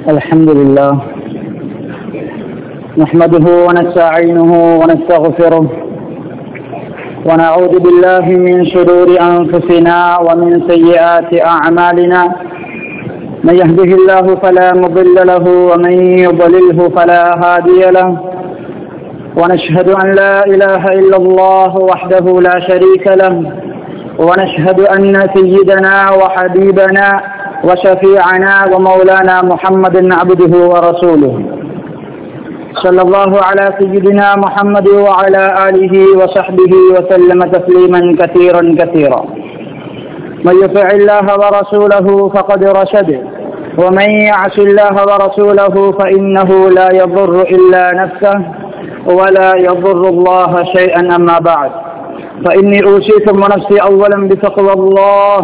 الحمد لله نحمده ونستعينه ونستغفره ونعوذ بالله من شرور أنفسنا ومن سيئات أعمالنا من يهده الله فلا مضل له ومن يضلله فلا هادي له ونشهد أن لا إله إلا الله وحده لا شريك له ونشهد أن سيدنا وحبيبنا وشفيعنا ومولانا محمد عبده ورسوله صلى الله على سيدنا محمد وعلى آله وصحبه وسلم تسليما كثيرا كثيرا من يطع الله ورسوله فقد رشد ومن يعص الله ورسوله فإنه لا يضر إلا نفسه ولا يضر الله شيئا. أما بعد فإني أوصيكم ونفسي أولا بتقوى الله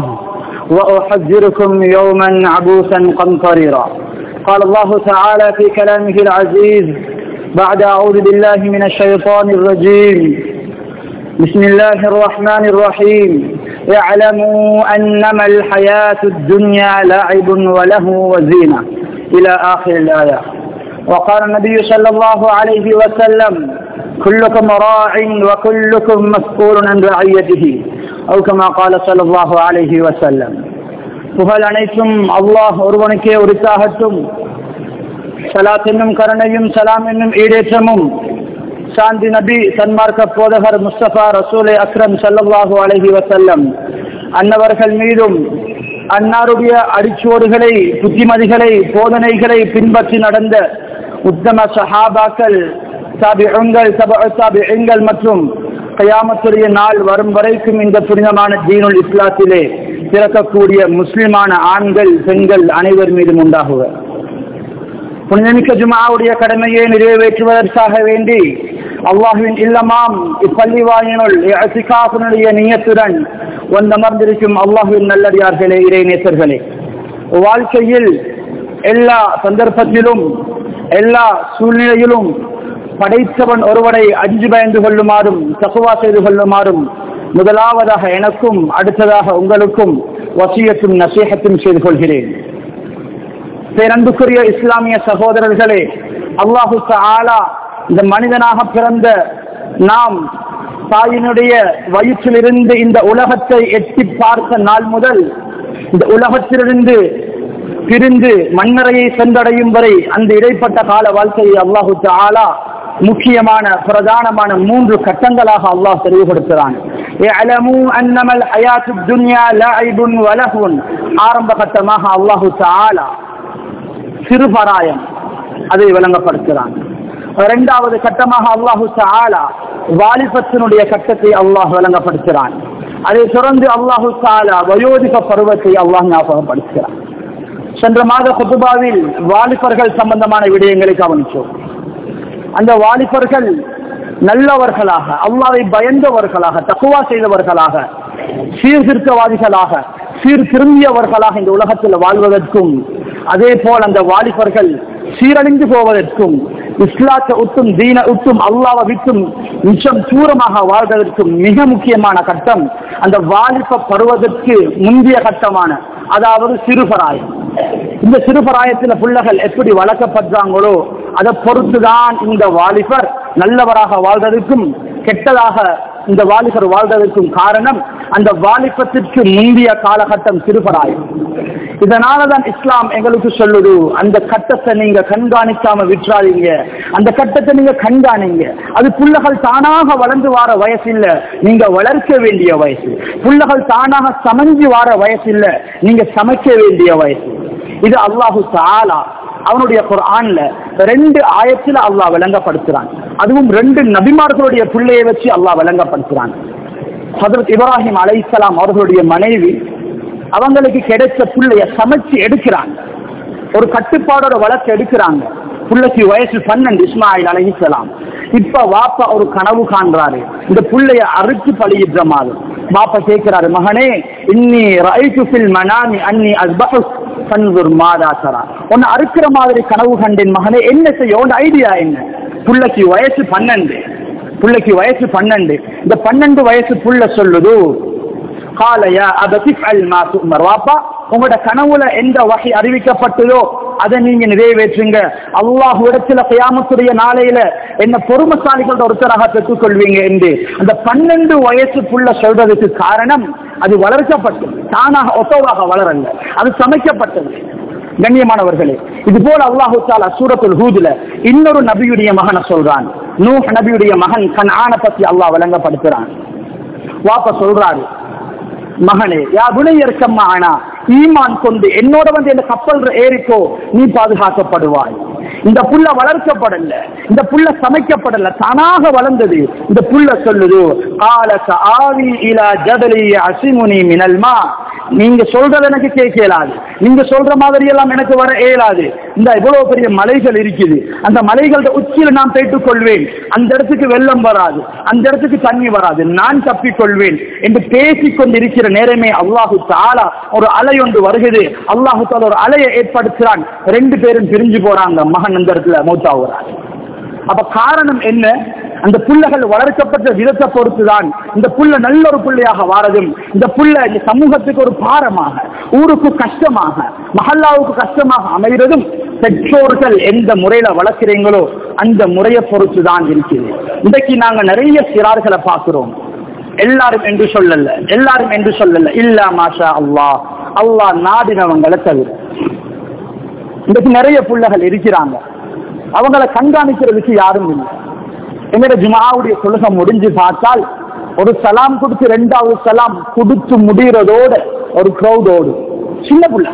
وأحذركم يوما عبوسا قمطريرا. قال الله تعالى في كلامه العزيز بعد أعوذ بالله من الشيطان الرجيم بسم الله الرحمن الرحيم اعلموا أنما الحياة الدنيا لعب ولهو وزينة إلى آخر الآية. وقال النبي صلى الله عليه وسلم كلكم راع وكلكم مسؤول عن رعيته أو كما قال صلى الله عليه وسلم. புகழ் அனைத்தும் அல்லாஹ் ஒருவனுக்கே உரித்தாகட்டும். ஸலாத் என்னும் கருணையும் சலாம் என்னும் ஈடேற்றமும் சாந்தி நபி சன்மார்க்க போதகர் முஸ்தபா ரசூலே அக்ரம் ஸல்லல்லாஹு அலைஹி வஸல்லம் அன்னவர்கள் மீதும் அன்னாருடைய அடிச்சுவடுகளை புத்திமதிகளை போதனைகளை பின்பற்றி நடந்த உத்தம சஹாபாக்கள் தாபிஊன்கள் தபஉ தாபிஈன்கள் மற்றும் கியாமத்துடைய நாள் வரும் வரைக்கும் இந்த புனிதமான தீனுல் இஸ்லாத்திலே பிறக்கக்கூடிய முஸ்லிமான ஆண்கள் பெண்கள் அனைவர் மீதும் உண்டாகுக. புனிதமிக்க ஜும்ஆவுடைய கடமையை நிறைவேற்றுவதற்காக வேண்டி அல்லாஹ்வின் இல்லமாம் இப்பள்ளி வாயினுள் இஅ்திகாஃபினுடைய நியத்துடன் வந்தமர்ந்திருக்கும் அல்லாஹ்வின் நல்லடியார்களே, இறைநேசர்களே, வாழ்க்கையில் எல்லா சந்தர்ப்பத்திலும் எல்லா சூழ்நிலையிலும் படைத்தவன் ஒருவரை அஞ்சு பயந்து கொள்ளுமாறும் தக்வா செய்து கொள்ளுமாறும் முதலாவதாக எனக்கும் அடுத்ததாக உங்களுக்கும் வசியத்தும் நசீஹத்தும் செய்து கொள்கிறேன். பேரன்புக்குரிய இஸ்லாமிய சகோதரர்களே, அல்லாஹு தஆலா இந்த மனிதனாக பிறந்த நாம் தாயினுடைய வயிற்றிலிருந்து இந்த உலகத்தை எட்டி பார்த்த நாள் முதல் இந்த உலகத்திலிருந்து பிரிந்து மண்ணறையை சென்றடையும் வரை அந்த இடைப்பட்ட கால வாழ்க்கையை அல்லாஹு தஆலா முக்கியமான பிரதானமான 3 கட்டங்களாக அல்லாஹ் தெளிவுபடுத்துகிறான். ஆரம்ப கட்டமாக அல்லாஹு தஆலா சிறுபராயம் அதை விளங்கப்படுத்துகிறான். 2வது கட்டமாக அல்லாஹு தஆலா வாலிபத்தினுடைய கட்டத்தை அல்லாஹ் விளங்கப்படுத்துகிறான். அதை தொடர்ந்து அல்லாஹு தஆலா வயோதிக பருவத்தை அல்லாஹ் ஞாபகப்படுத்துகிறான். சென்ற மாத குதுபாவில் வாலிபர்கள் சம்பந்தமான விடயங்களை கவனித்தோம். அந்த வாலிபர்கள் நல்லவர்களாக, அல்லாஹ்வை பயந்தவர்களாக, தக்வா செய்தவர்களாக, சீர்திருத்தவாதிகளாக, சீர்திரும்பியவர்களாக இந்த உலகத்தில் வாழ்வதற்கும், அதே போல் அந்த வாலிபர்கள் சீரழிந்து போவதற்கும், இஸ்லாத்தை உட்டும் தீன உட்டும் அல்லாஹ்வை விட்டும் மிச்சம் தூரமாக வாழ்வதற்கும் மிக முக்கியமான கட்டம் அந்த வாலிப பருவதற்கு முந்தைய கட்டமான, அதாவது சிறுபராயம். இந்த சிறுபராயத்தில் பிள்ளைகள் எப்படி வளர்க்கப்படுறாங்களோ அதை பொறுத்துதான் இந்த வாலிபர் நல்லவராக வாழ்வதற்கும் கெட்டதாக இந்த வாலிபர் வாழ்வதற்கும் காரணம் அந்த வாலிபத்திற்கு முந்தைய காலகட்டம் சிறுபராயம். இதனாலதான் இஸ்லாம் எங்களுக்கு சொல்லுது, அந்த கட்டத்தை நீங்க கண்காணிக்காம விட்டுறாதீங்க, அந்த கட்டத்தை நீங்க கண்காணிங்க. அது புள்ளைகள் தானாக வளர்ந்து வார வயசு இல்ல, நீங்க வளர்க்க வேண்டிய வயசு. புள்ளைகள் தானாக சமைஞ்சு வார வயசு இல்ல, நீங்க சமைக்க வேண்டிய வயசு. இது அல்லாஹு தஆலா அவனுடைய குர்ஆன்ல 2 ஆயத்துல அல்லாஹ் விளங்கப்படுத்துறான். அதுவும் 2 நபிமார்களுடைய பிள்ளையை வச்சு அல்லாஹ் விளங்கப்படுத்துறான். ஹஜ்ரத் இப்ராஹிம் அலைஹிஸ்ஸலாம் அவர்களுடைய மனைவி அவங்களுக்கு கிடைச்ச பிள்ளைய சமைச்சு எடுக்கிறாங்க, ஒரு கட்டுப்பாடோட வளர்த்து எடுக்கிறாங்க. பிள்ளைக்கு வயசு 12, இஸ்மாயில் அலைஹிஸ்ஸலாம். இப்ப வாப்பா ஒரு கனவு காண்றாரு, இந்த பிள்ளைய அறுத்து பலியிடுற மாதிரி. பாப்பா கேட்கிறாரு, மகனே இன்னி ரஅய்து ஃபில் மனாமி அன்னி அஸ்பஹுக் ஃபன்துர் மாதா தரா. உன்னை அறுக்கிற மாதிரி கனவு கண்டேன் மகனே, என்ன செய்ய, உன் ஐடியா என்ன? பிள்ளைக்கு வயசு 12, பிள்ளைக்கு வயசு 12. இந்த 12 வயசு புள்ள சொல்லுது, காலையா அதை வாப்பா உங்களோட கனவுல எந்த வகை அறிவிக்கப்பட்டதோ அதை நீங்க நிறைவேற்றுங்க. அல்லாஹ் இடத்துல கியாமத்துடைய நாளையில என்ன பொறுமசாலிகளோட ஒருத்தராக பெற்றுக் கொள்வீங்க என்று அந்த 12 வயசுக்குள்ள சொல்றதுக்கு காரணம் அது வளர்க்கப்பட்டது, தானாக ஒத்தவாக வளரல, அது சமைக்கப்பட்டது. கண்ணியமானவர்களே, இது போல அல்லாஹு தஆலா சூரத்துல் ஹூத்ல இன்னொரு நபியுடைய மகனை சொல்றான். நூஹ் நபியுடைய மகன் கன்ஆன பத்தி அல்லாஹ் விளங்கப்படுத்துறான். வாப்பா சொல்றாரு, மகனே யா புனையர்க்கம் ஆனா ஈமான் கொண்டு என்னோட இந்த கப்பல் ஏறிக்கோ, நீ பாதுகாக்கப்படுவாய். இந்த புள்ள வளர்க்கப்படல, இந்த புள்ள சமைக்கப்படல, தானாக வளர்ந்தது. இந்த புள்ள சொல்லுது, காலக ஆவி இலா ஜதலி அசிமுனி மினல் மா. நீங்க சொல்றது எனக்கு கேட்கலாது, நீங்க சொல்ற மாதிரி எல்லாம் எனக்கு வர இயலாது. இந்த இவ்வளவு பெரிய மலைகள் இருக்குது, அந்த மலைகளோட உச்சியில நான் போய்ட்டுக் கொள்வேன், அந்த இடத்துக்கு வெள்ளம் வராது, அந்த இடத்துக்கு தண்ணி வராது, நான் தப்பிக்கொள்வேன் என்று பேசிக் கொண்டிருக்கிற நேரமே அல்லாஹு தஆலா ஒரு அலை ஒன்று வருகிறது. அல்லாஹு தஆலா ஒரு அலையை ஏற்படுத்துறான். 2 பேரும் பிரிஞ்சு போறாங்க. மகன் அந்த இடத்துல மௌத்தாகிறார். அப்ப காரணம் என்ன? அந்த புள்ளைகள் வளர்க்கப்பட்ட விதத்தை பொறுத்துதான் இந்த புள்ள நல்ல ஒரு புள்ளையாக வாரதும், இந்த புள்ள இந்த சமூகத்துக்கு ஒரு பாரமாக, ஊருக்கு கஷ்டமாக, மஹல்லாவுக்கு கஷ்டமாக அமைகிறதும் பெற்றோர்கள் எந்த முறையில வளர்க்கிறீங்களோ அந்த முறையை பொறுத்துதான் இருக்குது. இன்றைக்கு நாங்க நிறைய சிறார்களை பார்க்கிறோம். எல்லாரும் என்று சொல்லல, எல்லாரும் என்று சொல்லல, இல்லா மாஷா அல்லாஹ், அல்லாஹ் நாடினவங்களை தவிர. இன்றைக்கு நிறைய புள்ளைகள் இருக்கிறாங்க, அவங்களை கண்காணிக்கிறதுக்கு யாரும் இல்லை. எங்கட ஜுமாவுடைய தொழுகை முடிஞ்சு பார்த்தால் ஒரு சலாம் கொடுத்து 2வது சலாம் கொடுத்து முடிகிறதோட ஒரு கிரௌடோடு சின்ன புள்ள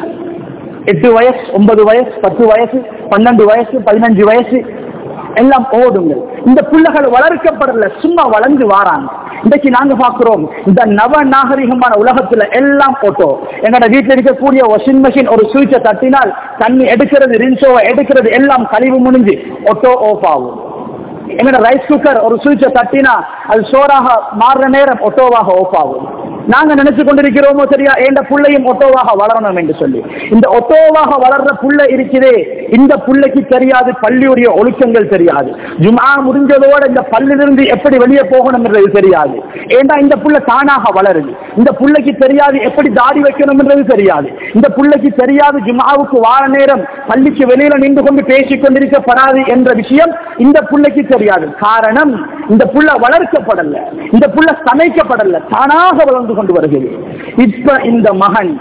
8 வயசு 9 வயசு 10 வயசு 12 வயசு 15 வயசு எல்லாம் ஓடுங்க. இந்த பிள்ளைகள் வளர்க்கப்படல, சும்மா வளர்ந்து வாராங்க. இன்றைக்கு நாங்க பாக்குறோம் இந்த நவ நாகரிகமான உலகத்துல எல்லாம் போட்டோ. எங்கட வீட்டுல இருக்கக்கூடிய வாஷிங் மெஷின் ஒரு சுவிட்சை தட்டினால் தண்ணி எடுக்கிறது, ரின்சோவை எடுக்கிறது எல்லாம் கழிவு முடிஞ்சு ஆட்டோ ஆஃப் ஆகும். எங்கட ரைஸ் குக்கர் ஒரு சுவிட்சை தட்டினா அது சோறாக மாறுற நேரம் ஆட்டோவாக ஆஃப் ஆகும். நாங்க நினைச்சு கொண்டிருக்கிறோமோ சரியா எந்த புள்ளையும் ஒட்டோவாக வளரணும் என்று சொல்லி. இந்த ஒட்டோவாக வளர்ற புள்ளை இருக்குதே, இந்த புள்ளைக்கு தெரியாது பள்ளியுடைய ஒழுக்கங்கள் தெரியாது. ஜும்ஆ முடிஞ்சதோட இந்த பள்ளியிலிருந்து எப்படி வெளியே போகணும் என்றது தெரியாது. ஏண்டா இந்த புள்ள தானாக வளருது. இந்த புள்ளைக்கு தெரியாது எப்படி தாடி வைக்கணும் என்றது தெரியாது. இந்த புள்ளைக்கு தெரியாது ஜும்ஆவுக்கு வார நேரம் பள்ளிக்கு வெளியில நின்று கொண்டு பேசிக் கொண்டிருக்கப்படாது என்ற விஷயம் இந்த புள்ளைக்கு தெரியாது. காரணம், இந்த புள்ள வளர்க்கப்படல, இந்த புள்ள சமைக்கப்படல, தானாக வளர்ந்து கொண்டு வருகிறது. இப்ப இந்த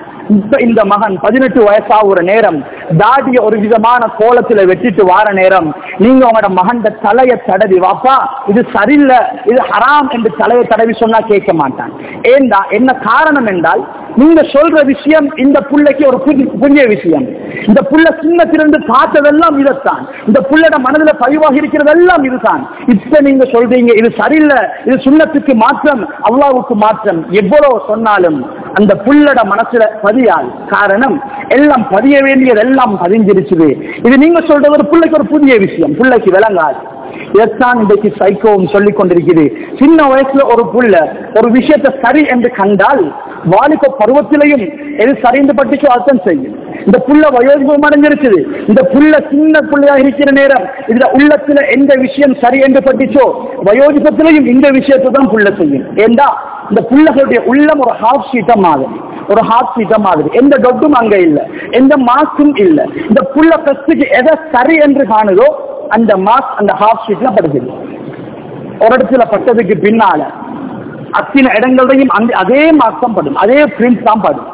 மகன் 18 வயசாகிற நேரம் தாடிய ஒரு விதமான கோலத்துல வெட்டிட்டு வார நேரம் நீங்க உங்களோட மகன் தலையை தடவி, வாப்பா இது சரியில்லை, இது ஹராம் என்று தலையை தடவி சொன்னா கேட்க மாட்டான். ஏண்டா என்ன காரணம் என்றால், நீங்க சொல்ற விஷயம் இந்த புள்ளைக்கு ஒரு புதிய விஷயம். இந்த புள்ள சின்னத்திலிருந்து பார்த்ததெல்லாம் இதுதான், இந்த புள்ளோட மனதில் பதிவாகி இருக்கிறதெல்லாம் இதுதான். இப்ப நீங்க சொல்றீங்க இது சரியில்லை, இது சுன்னத்துக்கு மாற்றம், அல்லாஹ்வுக்கு மாற்றம். எவ்வளவு சொன்னாலும் அந்த புள்ளோட மனசுல பதியாது. காரணம், எல்லாம் பதிய வேண்டியது எல்லாம் பதிஞ்சிருச்சுது. இது நீங்க சொல்ற ஒரு புள்ளைக்கு ஒரு புதிய விஷயம், புள்ளைக்கு விளங்காது. இதைத்தான் இன்றைக்கு சைக்கோவும் சொல்லிக் கொண்டிருக்கிறது. சின்ன வயசுல ஒரு புள்ள ஒரு விஷயத்தை சரி என்று கண்டால் வாலிப பருவத்திலையும் எது சரிந்து பட்டுச்சோ அர்த்தம் செய்யும். இந்த புள்ள வயோதிபம் அடைஞ்சிருக்குது, இந்த புள்ள சின்ன புள்ளையா இருக்கிற நேரம் இதுல உள்ளத்துல எந்த விஷயம் சரி என்று பட்டுச்சோ வயோதிபத்திலையும் இந்த விஷயத்தை தான் புள்ள செய்யும். ஏண்டா இந்த புள்ளகளுடைய உள்ளம் ஒரு ஹாஃப் ஷீட்டம் மாதிரி, ஒரு ஹாஃப் ஷீட்டம் மாதிரி, எந்த டொட்டும் அங்க இல்ல, எந்த மாஸ்க்கும் இல்ல. இந்த புள்ள பெஸ்டுக்கு எதை சரி என்று காணுதோ அந்த மாஸ்க் அந்த ஹாஃப் ஷீட்ல படுகிறது. ஒரு இடத்துல பட்டதுக்கு பின்னால அத்தனை இடங்களையும் அதே மாஸ்க் தான் படும், அதே பிரிண்ட் தான் படும்.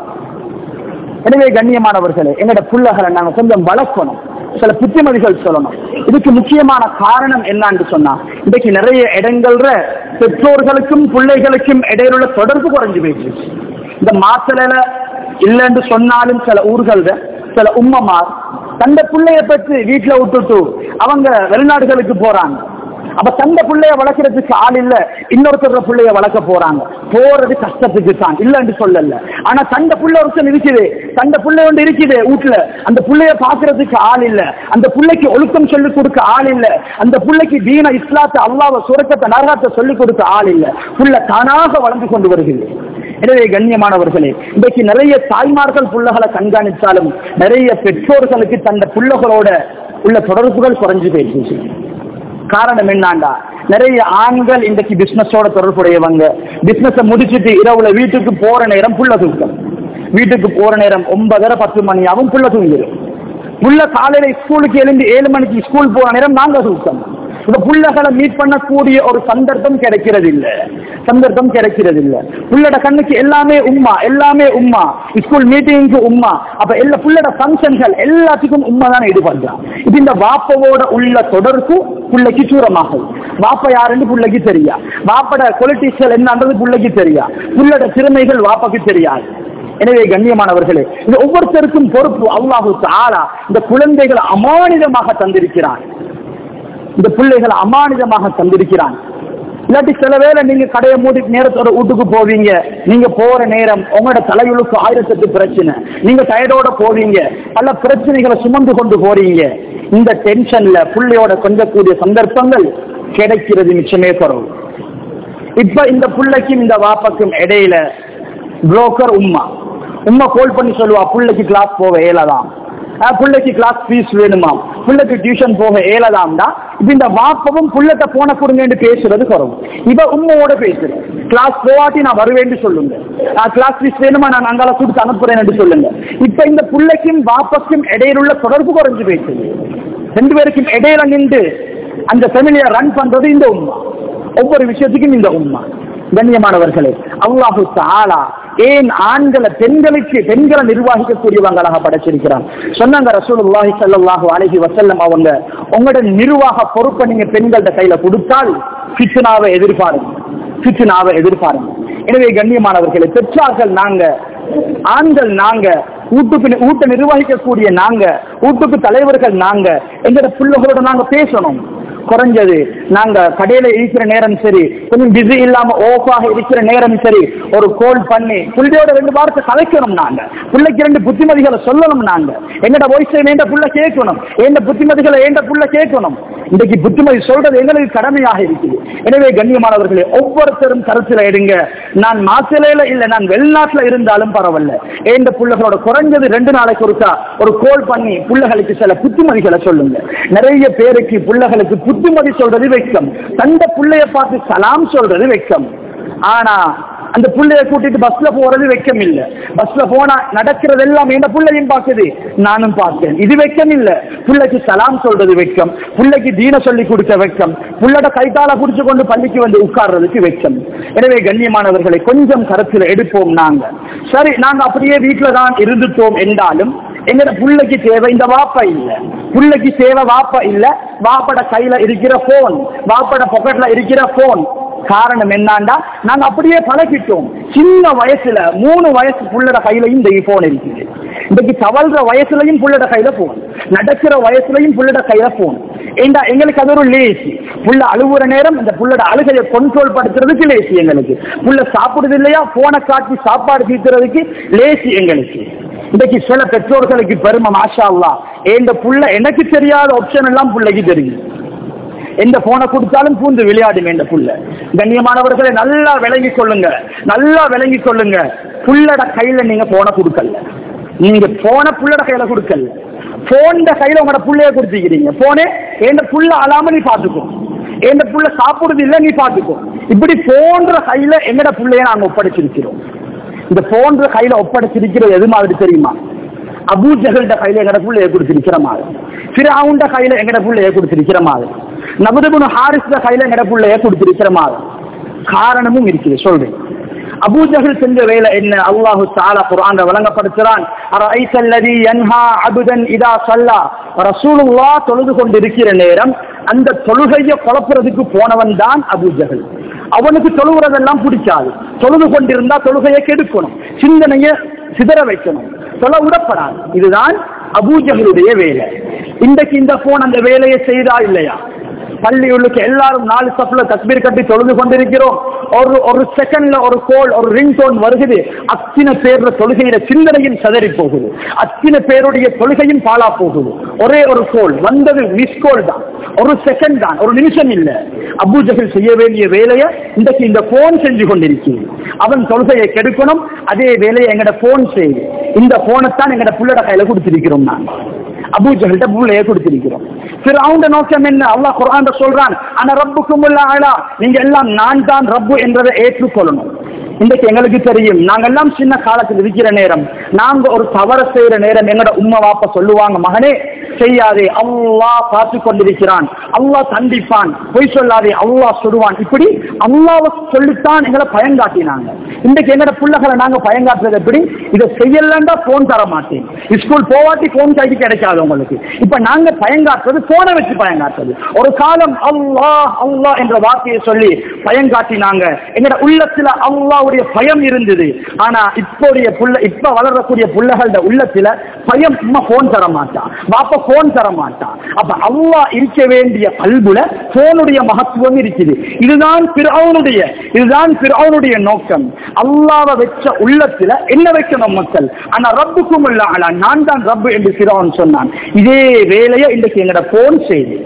எனவே கண்ணியமானவர்களே, எங்களோட புள்ளகளை நாங்க கொஞ்சம் வளர்க்கணும், சில புத்திமதிகள் சொல்லணும். இதுக்கு முக்கியமான காரணம் என்னன்னு சொன்னா, இன்றைக்கு நிறைய இடங்கள்ல பெற்றோர்களுக்கும் பிள்ளைகளுக்கும் இடையிலுள்ள தொடர்பு குறைஞ்சு போயிடுச்சு. இந்த மாத்தலையில இல்லைன்னு சொன்னாலும் சில ஊர்கள்ல சில உம்மமார் தந்த பிள்ளைய பற்றி வீட்டுல விட்டுட்டு அவங்க வெளிநாடுகளுக்கு போறாங்க. அப்ப தந்த பிள்ளைய வளர்க்கறதுக்கு ஆள் இல்ல, இன்னொருத்தர் பிள்ளைய வளர்க்க போறாங்க. போறது கஷ்டத்துக்கு தான், இல்லன்னு சொல்லல. ஆனா தந்த புள்ள ஒருத்தன் இருக்குது, தந்த பிள்ளை ஒன்று இருக்குது வீட்டுல, அந்த பிள்ளைய பாக்குறதுக்கு ஆள் இல்ல, அந்த பிள்ளைக்கு ஒழுக்கம் சொல்லிக் கொடுக்க ஆள் இல்ல, அந்த பிள்ளைக்கு தீன இஸ்லாத்தை அல்லாஹ்வை சுரக்கத்தை நரகத்தை சொல்லிக் கொடுக்க ஆள் இல்ல. புள்ள தானாக வளர்ந்து கொண்டு வருகிறது. எனவே கண்ணியமானவர்களே, இன்றைக்கு நிறைய தாய்மார்கள் புள்ளகளை கண்காணித்தாலும் நிறைய பெற்றோர்களுக்கு தந்த புள்ளகளோட உள்ள தொடர்புகள் குறைஞ்சு போயிடுச்சு. காரணம் என்னண்டா, நிறைய ஆண்கள் இன்றைக்கு பிசினஸோட தொடர்புடையவங்க, பிசினஸை முடிச்சுட்டு இரவுல வீட்டுக்கு போற நேரம் புள்ள தூக்கம். வீட்டுக்கு போற நேரம் 9:30-10 மணி ஆகும், புள்ள தூங்கிடும். புள்ள காலையில ஸ்கூலுக்கு எழுந்து 7 மணிக்கு ஸ்கூல் போற நேரம் நாங்க தூக்கம். இந்த புள்ளகளை மீட் பண்ணக்கூடிய ஒரு சந்தர்ப்பம் கிடைக்கிறது இல்ல. புள்ளட கண்ணுக்கு எல்லாமே உம்மா, ஸ்கூல் மீட்டிங்க்கு உம்மா. அப்ப எல்லா புள்ளட ஃபங்க்ஷன்கள் எல்லாத்துக்கும் உம்மா தான் ஈடுபடுறான். இது இந்த வாப்பவோட உள்ள தொடர்பு புள்ளைக்கு தூரமாகும். வாப்பா யாருன்னு புள்ளைக்கு தெரியா, வாப்பட பொலிட்டிக்ஸ் என்னன்றது புள்ளைக்கு தெரியா, புள்ளட திறமைகள் வாப்பாக்கு தெரியாது. எனவே கண்ணியமானவர்களே, இது ஒவ்வொருத்தருக்கும் பொறுப்பு. அல்லாஹ் தஆலா இந்த குழந்தைகளை அமானிதமாக தந்திருக்கிறான். இந்த பிள்ளைகளை அமானிதமாக தந்திருக்கிறான். இல்லாட்டி சில வேளை நீங்க கடையை மூடி நேரத்தோட வீட்டுக்கு போவீங்க, நீங்க போற நேரம் உங்களோட தலையுளுக்கு 1008 பிரச்சனை, நீங்க டயர்டோட போவீங்க, பல பிரச்சனைகளை சுமந்து கொண்டு போறீங்க. இந்த டென்ஷன்ல பிள்ளையோட கொஞ்சக்கூடிய சந்தர்ப்பங்கள் கிடைக்கிறது நிச்சயமே குறவு. இப்ப இந்த பிள்ளைக்கும் இந்த வாப்பக்கும் இடையில புரோக்கர் உம்மா கோல் பண்ணி சொல்லுவா, பிள்ளைக்கு கிளாஸ் போக இயலதான், பிள்ளைக்கு கிளாஸ் ஃபீஸ் வேணுமா, பிள்ளைக்கு டியூஷன் போக இயலதாம்டா. இப்ப இந்த வாப்பவும் புள்ளத்தை போன கொடுங்க பேசுறது குறவு. இப்ப உண்மையோட பேசுறேன், கிளாஸ் போவாட்டி நான் வருவேன்னு சொல்லுங்க, கிளாஸ் ஃபீஸ் வேணுமா நான் அங்கால கொடுத்து அனுப்புறேன் சொல்லுங்க. இப்ப இந்த புள்ளைக்கும் வாப்பக்கும் இடையில உள்ள தொடர்பு குறைஞ்சு பேசுது. 2 பேருக்கும் இடையில நின்று அந்த ஃபேமிலியை ரன் பண்றது இந்த உம்மா, ஒவ்வொரு விஷயத்துக்கும் இந்த உம்மா. கண்ணியமானவர்களே, அல்லாஹ் தஆலா ஏன் ஆண்களை பெண்களை நிர்வகிக்கக்கூடியவங்களாக படைச்சிருக்கிறான். சொன்னாங்க ரசூலுல்லாஹி ஸல்லல்லாஹு அலைஹி வஸல்லம் அவங்க, உங்களோட நிர்வாக பொறுப்பை நீங்க பெண்களோட கையில கொடுத்தால் ஃபித்னாவை எதிர்பாருங்க. எனவே கண்ணியமானவர்களே, பெற்றார்கள் நாங்க, ஆண்கள் நாங்க, வீட்டை நிர்வகிக்கக்கூடிய நாங்க, வீட்டுக்கு தலைவர்கள் நாங்க, எங்களோட பிள்ளைகளோட நாங்க பேசணும். குறைஞ்சது நாங்க கடையில இருக்கிற நேரம் சரி, கொஞ்சம் பிஸி இல்லாம ஓஃபாக இருக்கிற நேரம் சரி, ஒரு கோல் பண்ணி புள்ளையோட 2 வாரத்தை கலைக்கணும். நாங்க பிள்ளைக்கு 2 புத்திமதிகளை சொல்லணும். நாங்க எங்கட வாய்ஸ் ஏண்ட புள்ள கேட்கணும், எந்த புத்திமதிகளை ஏண்ட புள்ள கேட்கணும். இன்றைக்கு புத்திமதி சொல்றது எங்களுக்கு கடமையாக இருக்குது. எனவே கண்ணியமானவர்களே, ஒவ்வொருத்தரும் கருத்துல எடுங்க. நான் மாசிலையில இல்ல, நான் வெளிநாட்டுல இருந்தாலும் பரவாயில்ல, எந்த புள்ளைகளோட குறைஞ்சது 2 நாளைக்கு ஒருக்கா ஒரு கோல் பண்ணி புள்ளைகளுக்கு சில புத்திமதிகளை சொல்லுங்க. நிறைய பேருக்கு புள்ளைகளுக்கு புத்திமதி சொல்றது வெக்கம், தந்த புள்ளைய பார்த்து சலாம் சொல்றது வெக்கம். ஆனா அந்த புள்ளைய கூட்டிட்டு பஸ்ல போறது வெக்கம் இல்ல. பஸ்ல போனா நடக்கிறது எல்லாம் எந்த புள்ளையும் பார்க்குது, நானும் பார்த்தேன், இது வெக்கம் இல்ல. புள்ளைக்கு சலாம் சொல்றது வெக்கம், புள்ளைக்கு தீன சொல்லி கொடுத்த வெக்கம், புள்ளட கைத்தால புடிச்சு கொண்டு பள்ளிக்கு வந்து உட்கார்றதுக்கு வெக்கம். எனவே கண்ணியமானவர்களை கொஞ்சம் கருத்தில் எடுப்போம். நாங்க சரி, நாங்க அப்படியே வீட்டுல தான் இருந்துட்டோம் என்றாலும் எங்கட புள்ளைக்கு தேவை இந்த வாப்பா இல்ல, புள்ளைக்கு தேவை வாப்பா இல்ல, வாப்பட கையில இருக்கிற போன், வாப்பட பாக்கெட்ல இருக்கிற போன். காரணம் என்னண்டா, நாங்க அப்படியே பழகிட்டோம். சின்ன வயசுல 3 வயசு புள்ளட கையிலையும் இந்த போன் இருக்குது. இன்னைக்கு தவழ்ற வயசுலையும் புள்ளட கையில போன், நடக்கிற வயசுலையும் புள்ளட கையில போன். ஏண்டா எங்களுக்கு அது ஒரு லேசி. புள்ள அழுகுற நேரம் இந்த புள்ளட அழுகையை கண்ட்ரோல் படுத்துறதுக்கு லேசி எங்களுக்கு. புள்ள சாப்பிடுறது இல்லையா, போனை காட்டி சாப்பாடு தீர்க்கிறதுக்கு லேசி எங்களுக்கு. இன்னைக்கு சில பெற்றோர்களுக்கு பெருமை, மாஷா அல்லாஹ், இந்த புள்ள எனக்கு தெரியாத ஆப்ஷன் எல்லாம் புள்ளைக்கு தெரியும். எந்த போனை கொடுத்தாலும் பூந்து விளையாடுங்க இந்த புள்ள. கண்ணியமானவர்களை நல்லா விளங்கிக் கொள்ளுங்க. புள்ளட கையில நீங்க போனை கொடுக்கல, நீங்க போன புள்ளட கையில கொடுக்கல, போன கையில உங்களோட புள்ளைய கொடுத்துக்கிறீங்க. போனே எந்த புள்ள அழாம நீ பாத்துக்கோ, எந்த புள்ள சாப்பிடுறது இல்ல நீ பாத்துக்கோ. இப்படி போன்ற கையில எங்கட புள்ளைய நாங்க ஒப்படைச்சிருக்கிறோம். இந்த போன்ற கையில ஒப்படைச்சிருக்கிறது எது மாதிரி தெரியுமா? அபூ ஜஹல்ட கையில எங்கட புள்ளைய கொடுத்திருக்கிற மாதிரி, ஃபிரௌன்ட கையில எங்கட புள்ளைய கொடுத்திருக்கிற மாதிரி, நபர் இப்னு ஹாரிஸ் கையில எங்கட புள்ளைய கொடுத்திருக்கிற மாதிரி. காரணமும் இருக்குது, சொல்றேன். அபூ ஜஹல் செஞ்ச வேலை என்ன? அல்லாஹ் தஆலா குர்ஆன்ல வழங்கப்படுத்துறான், அரஐத்தல்லதி யன்ஹா அப்தன் இதா ஸல்லா. ரசூலுல்லாஹ் தொழுது கொண்டிருக்கிற நேரம் அந்த தொழுகையை குழப்புறதுக்கு போனவன் தான் அபூ ஜஹல். அவனுக்கு தொழுகிறதெல்லாம் பிடிக்காது. தொழுது கொண்டிருந்தா தொழுகையை கெடுக்கணும், சிந்தனையை சிதற வைக்கணும், தொலை விடப்படாது. இதுதான் அபூ ஜஹலுடைய வேலை. இன்றைக்கு இந்த போன் அந்த வேலையை செய்தா இல்லையா? பள்ளியுள்ளுக்கு எல்லாரும் 4 சஃப்ல தக்பீர் கட்டி தொழுது கொண்டிருக்கிறோம். ஒரு செகண்ட்ல ஒரு கோல், ஒரு ரிங் டோன் வருகிறது. அத்தனை பேர் தொழுகையில சிந்தனையும் சதறி போகுது, அத்தனை பேருடைய தொழுகையும் பாலா போகுது. ஒரே ஒரு கோல் வந்தது, மிஸ் கோல் தான், ஒரு செகண்ட் தான், ஒரு நிமிஷம் இல்ல. அபூ ஜஹல் செய்ய வேண்டிய வேலையை இன்றைக்கு இந்த போன் செஞ்சு கொண்டிருக்கிறது. அவன் தொழுகையை கெடுக்கணும், அதே வேலையை எங்கட போன் செய்து. இந்த போனைத்தான் எங்கட புள்ளட கையில கொடுத்திருக்கிறோம். நான் அபூ ஜஹல்ட்ட புள்ளைய கொடுத்திருக்கிறோம். ஃபிரௌன் நோக்கம் என்ன? அல்லாஹ் குர்ஆன்ல சொல்றான், அன ரப்புக்குமுல் அலா, நீங்க எல்லாம் நான் தான் ரப்பு என்றதை ஏற்றுக்கொள்ளணும். இன்றைக்கு எங்களுக்கு தெரியும், நாங்கெல்லாம் சின்ன காலத்தில் இருக்கிற நேரம், நாங்க ஒரு தவறு செய்யற நேரம் எங்களோட உம்மா வாப்பா சொல்லுவாங்க, மகனே செய்யாதே, அல்லாஹ் பார்த்து கொண்டிருக்கிறான், அல்லாஹ் தண்டிப்பான், பொய் சொல்லாதே, அல்லாஹ் சொல்லுவான். இப்படி அல்லாஹ்வை சொல்லித்தான் எங்களை பயங்காட்டினாங்க. இன்றைக்கு எங்களோட பிள்ளைகளை நாங்க பயங்காட்டுறது எப்படி? இதை செய்யலண்டா போன் தர மாட்டேன், ஸ்கூல் போவாட்டி போன் கைக்கு கிடைக்காது உங்களுக்கு. இப்ப நாங்க பயங்காட்டுறது போனை வச்சு பயங்காட்டுறது. ஒரு காலம் அல்லாஹ் அல்லாஹ் என்ற வார்த்தையை சொல்லி பயங்காட்டினாங்க. எங்களோட உள்ளத்துல அல்லாஹ்வுடைய பயம் இருந்தது. ஆனா இப்ப வளரக்கூடிய பிள்ளைகளோட உள்ளத்துல பயம், அம்மா போன் தர மாட்டான், பாப்பா போன் தர மாட்டான். அப்ப அல்லாஹ் இருக்க வேண்டிய கல்புல போனுடைய மகத்துவம் இருக்குது. இதுதான் ஃபிர்அவுனுடைய நோக்கம். அல்லாஹ்வை வச்ச உள்ளத்துல என்ன வைக்கணும் மக்கள்? ஆனா ரப்புக்கும் இல்ல, ஆனா நான் தான் ரப்பு என்று ஃபிர்அவுன் சொன்னான். இதே வேலையை இன்றைக்கு எங்கட போன் செய்து.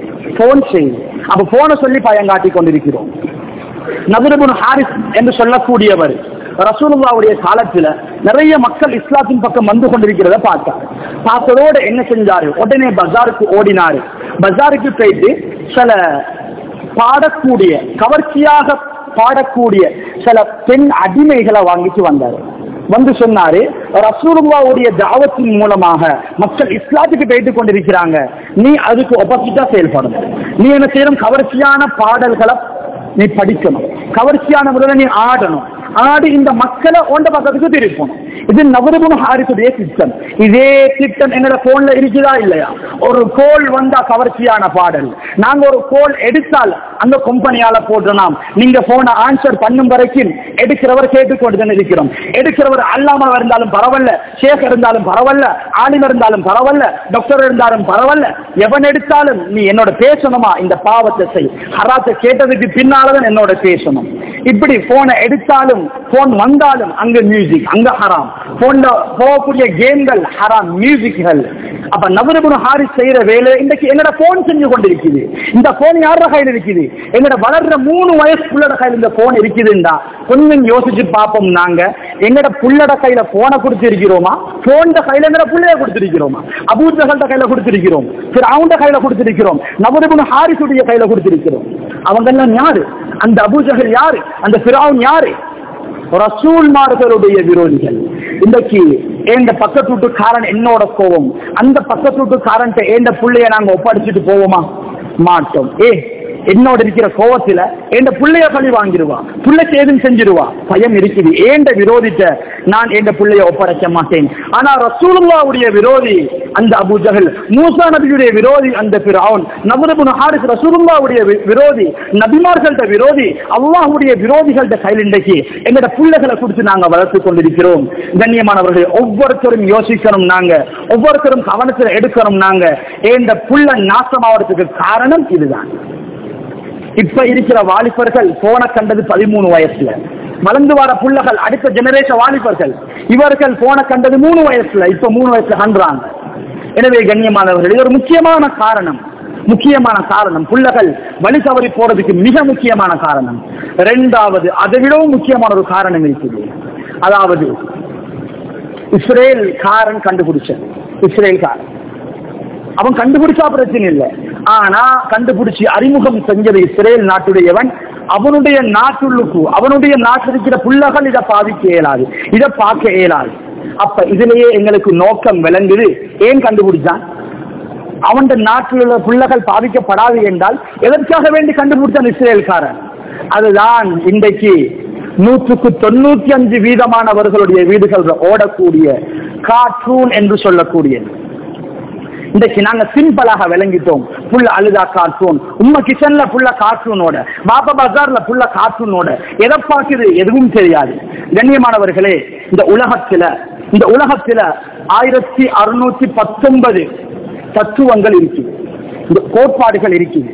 அப்ப போனை சொல்லி பயங்காட்டி கொண்டிருக்கிறோம். நதுர் இப்னு ஹாரிஸ் என்று சொல்லக்கூடியவர் ரசூலுல்லாஹ்வுடைய காலத்துல நிறைய மக்கள் இஸ்லாத்தின் பக்கம் வந்து கொண்டிருக்கிறத பார்த்ததோடு என்ன செஞ்சாரு? உடனே பஜாருக்கு ஓடினாரு. பஜாருக்கு போயிட்டு சில பாடக்கூடிய, கவர்ச்சியாக பாடக்கூடிய சில பெண் அடிமைகளை வாங்கிட்டு வந்தாரு. வந்து சொன்னாரு, ரசூலுல்லாஹ்வுடைய தாவத்தின் மூலமாக மக்கள் இஸ்லாத்துக்கு போயிட்டு கொண்டிருக்கிறாங்க, நீ அதுக்கு ஆப்போசிட்டா செயல்படணும். நீ என்ன செய்யணும்? கவர்ச்சியான பாடல்களை நீ படிக்கணும், கவர்ச்சியான முறையில் நீ ஆடணும், ஆடி இந்த மக்களை ஒன்ற பக்கத்துக்கு திருப்பணும். இது நதுர் இப்னு ஹாரிஸுடைய திட்டம். இதே திட்டம் எங்களோட போன்ல இருக்குதா இல்லையா? ஒரு கோல் வந்தா கவர்ச்சியான பாடல், நாங்க ஒரு கோல் எடுத்தால் அந்த கம்பெனியால போடுறோம். நீங்க போன ஆன்சர் பண்ணும் வரைக்கும் எடுக்கிறவர் கேட்டுக்கொண்டு இருக்கிறோம். எடுக்கிறவர் அல்லாம இருந்தாலும் பரவாயில்ல, ஷேக் இருந்தாலும் பரவாயில்ல, ஆலிம் இருந்தாலும் பரவாயில்ல, டாக்டர் இருந்தாலும் பரவாயில்ல, எவன் எடுத்தாலும் நீ என்னோட பேசணுமா? இந்த பாவத்தை செய், ஹராத்தை கேட்டதுக்கு பின்னால்தான் என்னோட பேசணும். இப்படி போனை எடுத்தாலும் போன் வந்தாலும் அங்க மியூசிக், அங்க ஹராம். போன்ல போகக்கூடிய கேம்கள் ஹராம், மியூசிக்கள். அப்ப நதுர் இப்னு ஹாரிஸ் செய்யற வேலை இன்றைக்கு எங்கட போன் செஞ்சு கொண்டிருக்குது. இந்த போன் யார கையில் இருக்குது? எங்கட வளர்ற 3 வயசு புள்ளட கையில் இந்த போன் இருக்குதுண்டா கொஞ்சம் யோசிச்சு பார்ப்போம். நாங்க எங்கட புள்ளட கையில போனை கொடுத்திருக்கிறோமா? போன் கையில எங்கட புள்ளைய கொடுத்திருக்கிறோமா? அபூ ஜஹல் கையில கொடுத்திருக்கிறோம், ஃபிர்அவுன் கையில கொடுத்திருக்கிறோம், நதுர் இப்னு ஹாரிஸுடைய கையில கொடுத்திருக்கிறோம். அவங்க எல்லாம் யாரு? அந்த அபூ ஜஹல் யாரு? அந்த ஃபிர்அவுன் யாரு? ரசூல்மார்களுடைய விரோதிகள். இன்றைக்கு எந்த பக்கத்து வீட்டுக்காரன் என்னோட கோவம், அந்த பக்கத்து வீட்டுக்காரன் எந்த புள்ளைய நாங்க ஒப்படைச்சிட்டு போவோமா? மாட்டோம். என்னோட இருக்கிற கோவத்துல எந்த புள்ளைய பழி வாங்கிடுவா, புள்ளைக்கு ஏதும் செஞ்சிருவா, பயம் இருக்குது. ஏண்ட விரோதிட்ட நான் எந்த புள்ளைய ஒப்படைக்க மாட்டேன். ஆனா ரசூலுல்லாஹ்வுடைய விரோதி அந்த அபூ ஜஹல், மூசா நபியுடைய விரோதி அந்த ஃபிர்அவுன், நதுர் இப்னு ஹாரிஸ் ரசூலுல்லாஹ்வுடைய விரோதி, நபிமார்கள்ட விரோதி, அல்லாஹ்வுடைய விரோதிகள்ட கையில் இன்றைக்கு எங்கட புள்ளைகளை கொடுத்து நாங்க வளர்த்து கொண்டிருக்கிறோம். கண்ணியமானவர்கள், ஒவ்வொருத்தரும் யோசிக்கணும், நாங்க ஒவ்வொருத்தரும் கவனத்தில் எடுக்கணும். நாங்க இந்த புள்ள நாசமாவதுக்கு காரணம் இதுதான். இப்ப இருக்கிற வாலிபர்கள் போன கண்டது 13 வயசுல, வளர்ந்து வர புள்ளகள் அடுத்த ஜெனரேஷன் வாலிபர்கள் இவர்கள் போன கண்டது 3 வயசுல, இப்ப 3 வயசுல கண்டாங்க. எனவே கண்ணியமானவர்கள், இது ஒரு முக்கியமான காரணம். புள்ளகள் வழி தவறி போறதுக்கு மிக முக்கியமான காரணம். இரண்டாவது, அதை விடவும் முக்கியமான ஒரு காரணம் இருக்குது. அதாவது இஸ்ரேல் காரன் கண்டுபிடிச்ச, அவன் கண்டுபிடிச்சா பிரச்சனை இல்லை. ஆனா கண்டுபிடிச்சு அறிமுகம் செஞ்சது இஸ்ரேல் நாட்டுடையவன். அவனுடைய நாட்டுள்ளுக்கு, அவனுடைய நாட்டில் இருக்கிற புள்ளகள் இதை பாதிக்க இயலாது, இதை பார்க்க இயலாது. அப்ப இதுலயே எங்களுக்கு நோக்கம் விளங்குது. ஏன் கண்டுபிடிச்சான்? அவன் நாட்டில் உள்ள புள்ளகள் பாதிக்கப்படாது என்றால் எதற்காக வேண்டி கண்டுபிடிச்சான் இஸ்ரேல்காரன்? அதுதான் இன்றைக்கு 95% வீடுகள் ஓடக்கூடிய கார்ட்டூன் என்று சொல்லக்கூடியது. இன்றைக்கு நாங்க சிம்பிளாக விளங்கிட்டோம். புள்ள அழுதா கார்ட்டூன், உம்மா கிச்சன்ல புள்ள கார்ட்டூனோட, பாபா பஜார்ல புள்ள கார்ட்டூனோட, எதை பார்க்குது எதுவும் தெரியாது. கண்ணியமானவர்களே, இந்த உலகத்துல 1619 தத்துவங்கள் இருக்குது, இந்த கோட்பாடுகள் இருக்குது.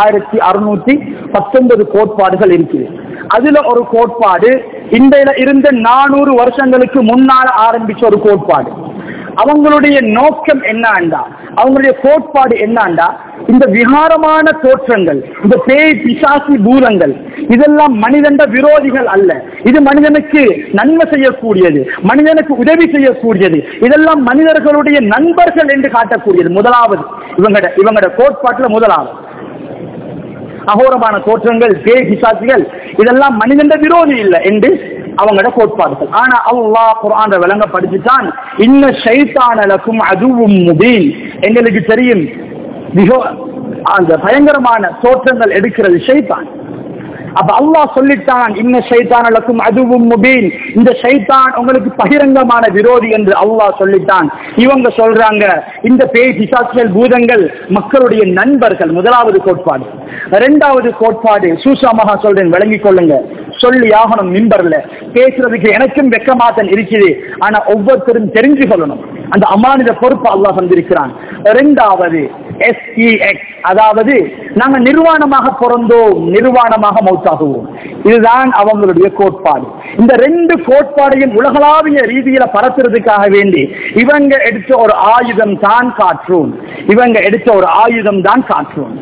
1619 கோட்பாடுகள் இருக்குது. அதுல ஒரு கோட்பாடு இன்றையில இருந்த 400 வருஷங்களுக்கு முன்னால ஆரம்பிச்ச ஒரு கோட்பாடு. அவங்களுடைய நோக்கம் என்னண்டா, அவங்களுடைய கோட்பாடு என்னண்டா, இந்த விகாரமான தோற்றங்கள், இந்த பேய் பிசாசி பூதங்கள், இதெல்லாம் மனிதண்ட விரோதிகள் அல்ல. இது மனிதனுக்கு நன்மை செய்யக்கூடியது, மனிதனுக்கு உதவி செய்யக்கூடியது, இதெல்லாம் மனிதர்களுடைய நண்பர்கள் என்று காட்டக்கூடியது. முதலாவது இவங்களோட கோட்பாட்டுல முதலாவது அகோரமான தோற்றங்கள், பேய் பிசாசிகள் இதெல்லாம் மனிதண்ட விரோதி இல்லை என்று அவங்களோட கோட்பாடுகள். ஆனா அல்லாஹ் குர்ஆன்ல விளங்கப்படுத்திட்டான், இன்ன ஷைத்தான லக்கும் அதுவும் முபீன். எங்களுக்கு தெரியும் மிக அந்த பயங்கரமான தோற்றங்கள் எடுக்கிறது ஷைத்தான். அப்ப அல்லாஹ் சொல்லிட்டான், இன்ன ஷைத்தான லக்கும் அதுவும் முபீன், இந்த ஷைத்தான் உங்களுக்கு பகிரங்கமான விரோதி என்று அல்லாஹ் சொல்லிட்டான். இவங்க சொல்றாங்க இந்த பேய் பிசாசுகள் பூதங்கள் மக்களுடைய நண்பர்கள். முதலாவது கோட்பாடு. இரண்டாவது கோட்பாடு சூசமாக சொல்றேன், விளங்கிக் கொள்ளுங்க. சொல்லி ஆகணும் மிம்பர்ல பேசுறதுக்கு எனக்கும் வெக்கமாத்தன் இருக்குது. ஆனா ஒவ்வொருத்தரும் தெரிஞ்சு கொள்ளணும், அந்த அமானித பொறுப்பு அல்லாஹ் தந்திருக்கிறான். இரண்டாவது SEX, அதாவது நாங்க நிர்வாணமாக பிறந்தோம், நிர்வாணமாக மௌத்தாகுவோம். இதுதான் அவங்களுடைய கோட்பாடு. இந்த ரெண்டு கோட்பாடையும் உலகளாவிய ரீதியில பரத்துறதுக்காக வேண்டி இவங்க எடுத்த ஒரு ஆயுதம் தான் காற்றூன். இவங்க எடுத்த ஒரு ஆயுதம் தான் காற்றூன்.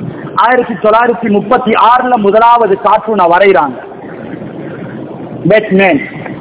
1936 முதலாவது காற்றூனை வரைகிறாங்க. பேட்மேன்.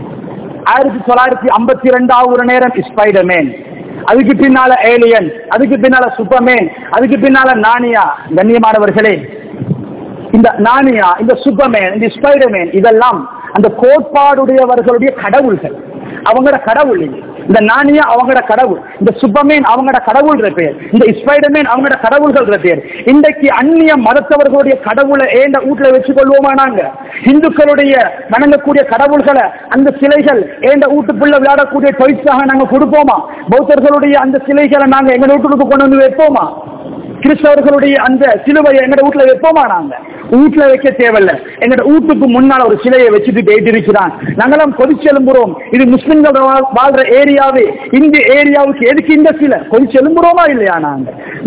1952 ஒரு நேரம் ஸ்பைடர்மேன், அதுக்கு பின்னால ஏலியன், அதுக்கு பின்னால சூப்பர்மேன், அதுக்கு பின்னால நானியா. கண்ணியமானவர்களே, இந்த நானியா, இந்த சூப்பர்மேன், இந்த ஸ்பைடர்மேன் இதெல்லாம் அந்த கோட்பாடுடையவர்களுடைய கடவுள்கள். அவங்களோட கடவுள். இந்த நானியா அவங்களோட கடவுள், இந்த சூப்பர்மேன் அவங்களோட கடவுள் பேர், இந்த ஸ்பைடர்மேன் அவங்களோட கடவுள்கள் பேர். இன்றைக்கு அந்நிய மதத்தவர்களுடைய கடவுளை ஏண்ட வீட்டுல வச்சு கொள்வோமா? நாங்க இந்துக்களுடைய வணங்கக்கூடிய கடவுள்களை, அந்த சிலைகள் ஏண்ட வீட்டுக்குள்ள விளையாடக்கூடிய டொய்ஸாக நாங்க கொடுப்போமா? பௌத்தர்களுடைய அந்த சிலைகளை நாங்க எங்க வீட்டுக்கு கொண்டு வந்து வைப்போமா? கிறிஸ்தவர்களுடைய அந்த சிலுவையை எங்கட வீட்டுல வைப்போமா? நாங்க வீட்டுல வைக்க தேவையில்லை. எங்கட வீட்டுக்கு முன்னால் ஒரு சிலையை வச்சுட்டு போயிட்டு இருக்கிறான். நாங்களாம் கொதிச்செலும்புறோம். இது முஸ்லிம்கள் வாழ்ற ஏரியாவே, இந்த ஏரியாவுக்கு எதுக்கு இந்த சிலை? கொதிச்செலும்புறோமா இல்லையா? நாங்க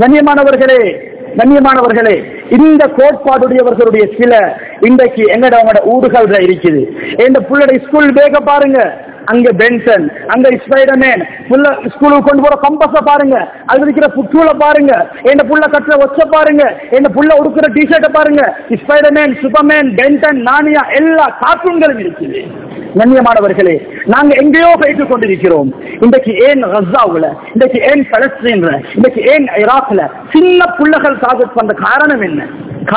கண்ணியமானவர்களே, இந்த கோட்பாடுடையவர்களுடைய சில இன்றைக்கு எங்கட ஊடுகள் இருக்குது. இந்த புள்ளடைய ஸ்கூல் பேக்க பாருங்க, அங்க பென்சன், அங்க ஸ்பைடர்மேன், ஸ்கூலுக்கு கொண்டு போற கம்பஸ பாருங்க, அது இருக்கிற புத்தூல பாருங்க, என்ன புள்ள கட்டுற ஒச்ச பாருங்க, என்ன புள்ள உடுக்கிற டிஷர்ட்ட பாருங்க. ஸ்பைடர்மேன், சூப்பர்மேன், பென்டன், நானியா எல்லா கார்ட்டூன்களும் இருக்குது. கண்ணியமானவர்களே, நாங்க எங்கேயோ போயிட்டு கொண்டிருக்கிறோம். இன்றைக்கு ஏன் கஸாவுல, இன்றைக்கு ஏன் பலஸ்தீன்ல, இன்றைக்கு ஏன் ஈராக்ல சின்ன புள்ளகள் டார்கெட் பண்ற காரணம் என்ன?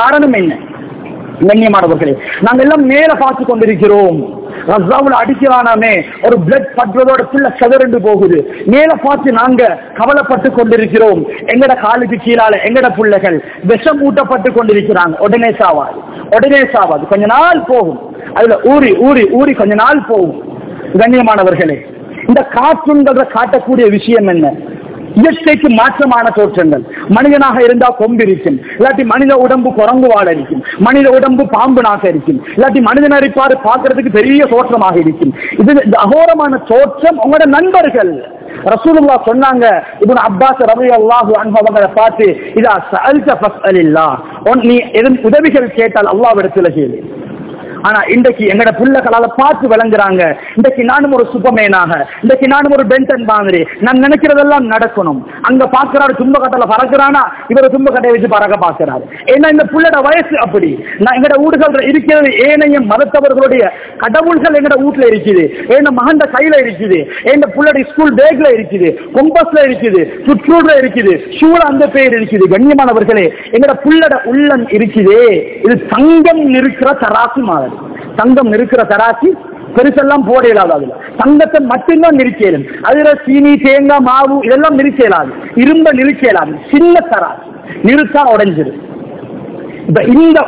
கண்ணியமானவர்களே, நாங்க எல்லாம் மேல பார்த்து கொண்டிருக்கிறோம். ரஸாவுல அடிக்கிறானாமே, ஒரு பிளட் பற்றதோட பிள்ளை சதறண்டு போகுது. மேல பார்த்து நாங்க கவலைப்பட்டு கொண்டிருக்கிறோம். எங்கட காலுக்கு கீழால எங்கட பிள்ளைகள் விஷம் ஊட்டப்பட்டு கொண்டிருக்கிறாங்க. உடனே சாவாது, கொஞ்ச நாள் போகும். அதுல ஊறி கொஞ்ச நாள் போகும். கண்ணியமானவர்களே, இந்த காற்றுங்களை காட்டக்கூடிய விஷயம் என்ன? இயற்கைக்கு மாற்றமான தோற்றங்கள். மனிதனாக இருந்தா கொம்பு இருக்கும், இல்லாட்டி மனித உடம்பு குரங்கு வாழ இருக்கும், மனித உடம்பு பாம்பு நாக இருக்கும், இல்லாட்டி மனிதன் அரிப்பாறு பார்க்கறதுக்கு பெரிய தோற்றமாக இருக்கும். இது அகோரமான தோற்றம் உங்களோட நண்பர்கள். ரசூலுல்லாஹ் சொன்னாங்க, இப்னு அப்பாஸ் ரலியல்லாஹு அன்ஹு அவங்களை பார்த்து, இதா சஅல்த ஃபஸ்அலில்லாஹ், நீ எதுவும் உதவிகள் கேட்டால் அல்லாஹ்விடத்தில் கேளு. ஆனா இன்றைக்கு எங்கட பிள்ளைகளால பார்த்து விளங்குறாங்க. இன்றைக்கு நானும் ஒரு சூப்பர்மேனாக, இன்றைக்கு நானும் ஒரு பென்டன் மாதிரி நான் நினைக்கிறதெல்லாம் நடக்கணும். அங்க பாக்குறாரு தும்ப கட்டல பறக்கிறானா, இவரை தும்ப கட்டையை வச்சு பறக்க பாக்குறாரு. ஏன்னா இந்த புள்ளோட வயசு அப்படி. நான் எங்கட வீடுகள் இருக்கிறது ஏனைய மதத்தவர்களுடைய கடவுள்கள் எங்கட வீட்டுல இருக்குது, என் மகண்ட கையில இருக்குது, என் புள்ளோட ஸ்கூல் பேக்ல இருக்குது, கொம்பஸ்ல இருக்குது, சுற்றூர்ல இருக்குது, ஷூல அந்த பேர் இருக்குது. கண்ணியமானவர்களே, எங்கட புள்ளோட உள்ளம் இருக்குதே, இது தங்கம் இருக்கிற தராசு மாதிரி. தங்கம் இருக்கிற தராசி பெருசெல்லாம் போட இயலாது. அதுல தங்கத்தை மட்டும்தான் நிறுத்தேலும். அதுல சீனி, தேங்காய், மாவு இதெல்லாம் நிறுத்த இயலாது. இரும்ப நிறுத்த இயலாது. சின்ன தராசி நிறுத்தா உடைஞ்சிரு. இப்ப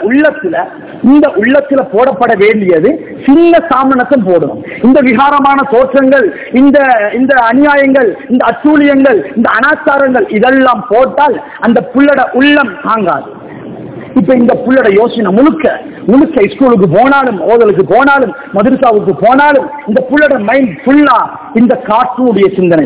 இந்த உள்ளத்துல போடப்பட வேண்டியது சின்ன சாமனத்தம் போடணும். இந்த விகாரமான தோற்றங்கள், இந்த அநியாயங்கள், இந்த அச்சூழியங்கள், இந்த அனாச்சாரங்கள் இதெல்லாம் போட்டால் அந்த புள்ளட உள்ளம் தாங்காது. இப்ப இந்த புள்ளட யோசனை முழுக்க ஸ்கூலுக்கு போனாலும், ஓதலுக்கு போனாலும், மதரசாவுக்கு போனாலும் இந்த புள்ளட மைண்ட் ஃபுல்லா இந்த காற்றுடைய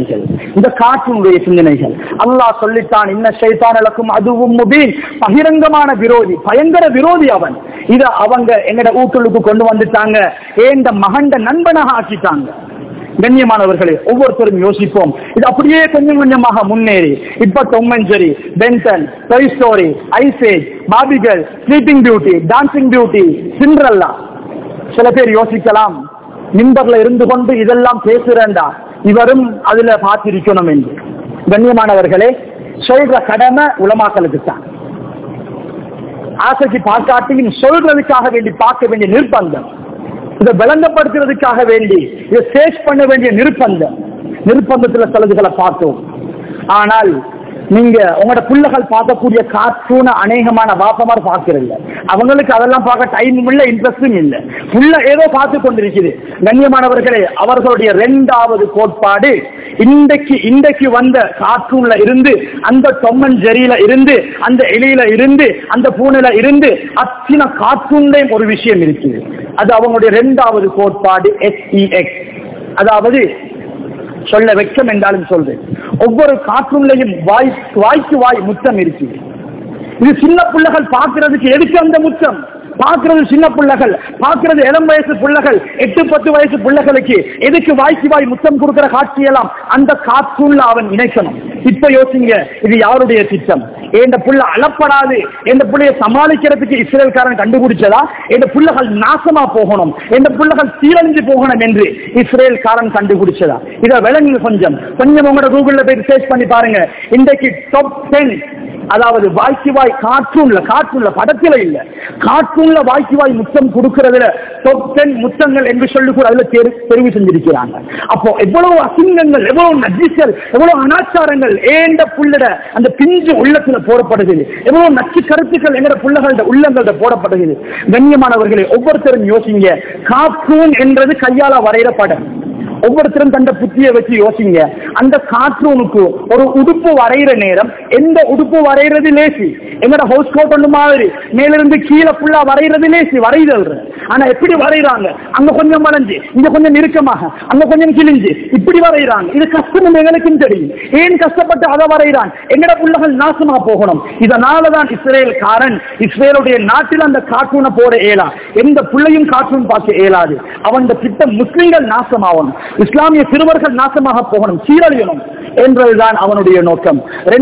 சிந்தனைகள். அல்லாஹ் சொல்லிட்டான், இன்ன ஷைத்தான லக்கும் அதுவும் முபீன், பகிரங்கமான விரோதி, பயங்கர விரோதி அவன். இத அவங்க எங்கட வீட்டுக்கு கொண்டு வந்துட்டாங்க, ஏந்த மகண்ட நண்பனாக ஆக்கிட்டாங்க. கண்ணியமானவர்களே, ஒவ்வொருத்தரும் யோசிப்போம். இது அப்படியே கொஞ்சம் கொஞ்சமாக முன்னேறி இப்ப Tom and Jerry, Ben Ten, Toy Story, Ice Age, Barbie Girl, Sleeping Beauty, Dancing Beauty, Cinderella. சில பேர் யோசிக்கலாம், மிம்பர்ல இருந்து கொண்டு இதெல்லாம் பேசுறேன்டா, இவரும் அதுல பார்த்திருக்கணும் என்று. கண்ணியமானவர்களே, சொல்ற கடமை உலமாக்களுக்கு தான். ஆசைக்கு பார்க்காட்டியும் சொல்றதுக்காக வேண்டி பார்க்க வேண்டிய நிர்பந்தம். இதை விளங்கப்படுத்துறதுக்காக வேண்டி இதை சேஷ் பண்ண வேண்டிய நிர்பந்தத்துல சிலதுகளை பார்த்தோம். ஆனால் நீங்க உங்களோட பிள்ளைகள் பார்க்கக்கூடிய கார்ட்டூன் அநேகமான வாப்பமார் பார்க்கறதில்ல. அவங்களுக்கு அதெல்லாம் பார்க்க டைமும் இல்லை, இன்ட்ரெஸ்டும் இல்லை. புள்ள ஏதோ பார்த்து கொண்டிருக்குது. கண்ணியமானவர்களே, அவர்களுடைய 2வது கோட்பாடு இன்றைக்கு வந்த கார்ட்டூன்ல இருந்து, அந்த டாம் அண்ட் ஜெரியில இருந்து, அந்த எலியில இருந்து, அந்த பூனையில இருந்து அத்தனை கார்ட்டூன்லயும் ஒரு விஷயம் இருக்குது. அது அவங்களுடைய 2வது கோட்பாடு SEX. அதாவது சொல்ல வெட்கம் என்றாலும் சொல்றேன், ஒவ்வொரு கார்ட்டூன்லையும் வாய்க்கு வாய் முத்தம் இருக்கு. இது சின்ன பிள்ளைகள் பார்க்கறதுக்கு எதுக்கு அந்த முத்தம்? பார்க்கிறது சின்ன பிள்ளைகள், பார்க்கிறது இளம் வயசு பிள்ளைகள், 8-10 வயசு பிள்ளைகளுக்கு எதுக்கு வாய்க்கு வாய் முத்தம் கொடுக்கிற காட்சியெல்லாம் அந்த கார்ட்டூன்ல அவன் இணைக்கணும். இப்ப யோசிங்க, இது யாருடைய திட்டம்? இந்த புள்ள அளப்படாது, இந்த புள்ளைய சமாளிக்கிறதுக்கு இஸ்ரேல்காரன் கண்டுபிடிச்சதா? இந்த புள்ளைகள் நாசமா போகணும், இந்த புள்ளைகள் சீரழிஞ்சு போகணும் என்று இஸ்ரேல்காரன் கண்டுபிடிச்சதா? இதை விளங்குங்க. கொஞ்சம் உங்களோட கூகுள்ல போய் சர்ச் பண்ணி பாருங்க. இன்றைக்கு டாப் 10, அதாவது வாய்க்கு வாய் கார்ட்டூன்ல படத்தில இல்ல, கார்ட்டூன்ல வாய்க்கு வாய் முத்தம் கொடுக்கிறதுல டாப் 10 முத்தங்கள் என்று சொல்லி கூட அதுல தெரிவு செஞ்சிருக்கிறாங்க. அப்போ எவ்வளவு அசிங்கங்கள், எவ்வளவு நஜீசல், எவ்வளவு அனாச்சாரங்கள் ஏண்ட புள்ளட அந்த பிஞ்சு உள்ளத்துல போடப்படுகிறது, எவ்வளவு நச்சு கருத்துக்கள் எங்கட புள்ளகளோட உள்ளங்கள்ட போடப்படுகிறது. கண்ணியமானவர்களே, ஒவ்வொருத்தரும் யோசிங்க. கார்ட்டூன் என்றது கையால வரைகிற படம். ஒவ்வொருத்தரும் தந்த புத்தியை வச்சு யோசிங்க. அந்த கார்ட்டூனுக்கு ஒரு உடுப்பு வரைகிற நேரம், எந்த உடுப்பு வரைகிறது லேசி? எங்கட ஹவுஸ் கோட் ஒன்று மாதிரி மேலிருந்து கீழே ஃபுல்லா வரைகிறது லேசி, வரைதல். ஆனா எப்படி வரைகிறாங்க? அங்க கொஞ்சம் வளைஞ்சு, இங்க கொஞ்சம் நெருக்கமாக, அங்க கொஞ்சம் கிழிஞ்சு, இப்படி வரைகிறாங்க. இது கஷ்டம் எங்களுக்கும் தெரியும். ஏன் கஷ்டப்பட்டு அதை வரைகிறான்? எங்கட புள்ளகள் நாசமா போகணும். இதனாலதான் இஸ்ரேல்காரன் இஸ்ரேலுடைய நாட்டில் அந்த கார்ட்டூனை போட இயலா. எந்த புள்ளையும் கார்ட்டூன் பார்க்க இயலாது. அவன் திட்டம் முஸ்லிம்கள் நாசமாகணும், இஸ்லாமிய சிறுவர்கள் நாசமாக போகணும், சீரழியணும் என்றதுதான் அவனுடைய நோக்கம்.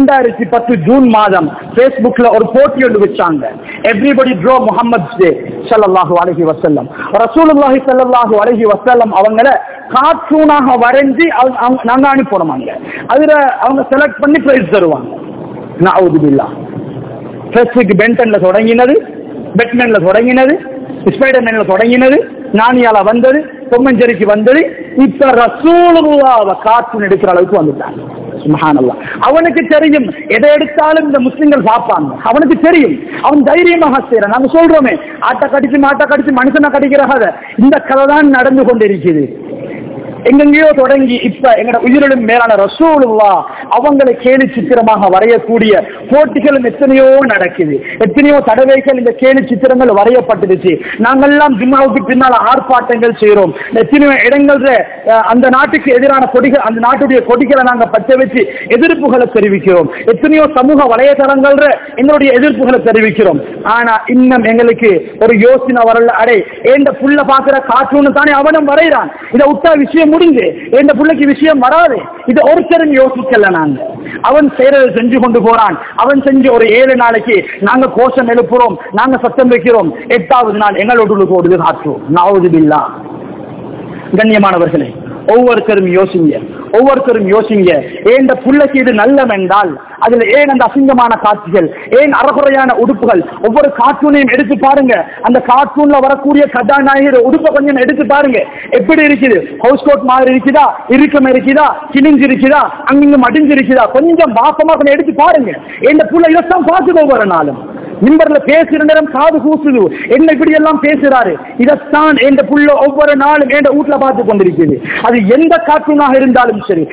2010 ஜூன் மாதம் பேஸ்புக்ல ஒரு போட்டி ஒன்று வச்சாங்க. எவ்ரிபடி ட்ரோ முஹம்மது டே ஸல்லல்லாஹு அலைஹி வஸல்லம். ரசூலுல்லாஹி ஸல்லல்லாஹு அலைஹி வஸல்லம் அவங்கள கார்ட்டூனாக வரைஞ்சி நாங்க அனுப்பணுமாங்க. அதுல அவங்க செலக்ட் பண்ணி பிரைஸ் தருவாங்க. நஅூது பில்லாஹ். ஃபேஸ்புக் பென்டன்ல தொடங்கினது, பெட்மேன்ல தொடங்கினது, ஸ்பைடர்மேன்ல தொடங்கினது, நானியால வந்தது, பொம்மஞ்சேரிக்கு வந்தது, இப்ப ரசூலுல்லாஹ்வை கார்ட்டூன் எடுக்கிற அளவுக்கு வந்துட்டாங்க. சுப்ஹானல்லாஹ். அவனுக்கு தெரியும், எதை எடுத்தாலும் இந்த முஸ்லிம்கள் பார்ப்பாங்க. அவனுக்கு தெரியும், அவன் தைரியமாக செய்யறான். நாங்க சொல்றோமே, ஆட்டை கடிச்சு மாட்டை கடிச்சு மனுஷனை கடிக்கிற கதை, இந்த கதை தான் நடந்து கொண்டிருக்குது. எங்கெங்கயோ தொடங்கி இப்ப எங்கட உயிரிலும் மேலான ரசூலுல்லாஹ் அவங்களை கேலி சித்திரமாக வரையக்கூடிய போட்டிகளும் எத்தனையோ நடக்குது. எத்தனையோ தடவைகள் இந்த கேலி சித்திரங்கள் வரையப்பட்டுருச்சு. நாங்கெல்லாம் ஜும்மாவுக்கு பின்னால ஆர்ப்பாட்டங்கள் செய்யறோம். எத்தனையோ இடங்கள்ல அந்த நாட்டுக்கு எதிரான கொடிகள், அந்த நாட்டுடைய கொடிகளை நாங்க பச்ச வச்சு எதிர்ப்புகளை தெரிவிக்கிறோம். எத்தனையோ சமூக வலைதளங்கள் எங்களுடைய எதிர்ப்புகளை தெரிவிக்கிறோம். ஆனா இன்னும் எங்களுக்கு ஒரு யோசனை வரல. அடே, ஏண்ட புள்ள பாக்குற கார்ட்டூன் தானே அவனும் வரைகிறான், இதை விட்டா விஷயம் முடிஞ்சு, இந்த பிள்ளைக்கு விஷயம் வராது. இதை ஒருத்தரும் யோசிக்கல. நாங்க அவன் செய்யறது செஞ்சு கொண்டு போறான். அவன் செஞ்சு ஒரு 7 நாளைக்கு நாங்க கோஷம் எழுப்புறோம், நாங்க சத்தம் வைக்கிறோம். 8வது நாள் எங்களோடு ஓடுது காற்றுவோம். நஅூது பில்லாஹ். கண்ணியமானவர்களே, ஒவ்வொருத்தரும் யோசிங்க. ஏன் புள்ளைக்கு இது நல்லம் என்றால் அதுல ஏன் அந்த அசிங்கமான காட்சிகள், ஏன் அறகுறையான உடுப்புகள்? ஒவ்வொரு கார்ட்டூனையும் எடுத்து பாருங்க. அந்த கார்ட்டூன்ல வரக்கூடிய கதாநாயகர் உடுப்பை கொஞ்சம் எடுத்து பாருங்க, எப்படி இருக்குது? ஹவுஸ் கோட் மாதிரி இருக்குதா, இறுக்கம் இருக்குதா, கிழிஞ்சு இருக்குதா, அங்கிங்க மடிஞ்சு இருக்குதா? கொஞ்சம் பாசமா கொஞ்சம் எடுத்து பாருங்க. என் புள்ள இதைத்தான் பார்க்குது. ஒவ்வொரு நாளும் மிம்பர்ல பேசுற நேரம் காது கூசுது, என்ன இப்படி எல்லாம் பேசுறாரு. இதைத்தான் என் புள்ள ஒவ்வொரு நாளும் என் வீட்டுல பார்த்து கொண்டிருக்கிறது. அது எந்த கார்ட்டூனாக இருந்தாலும் சரி,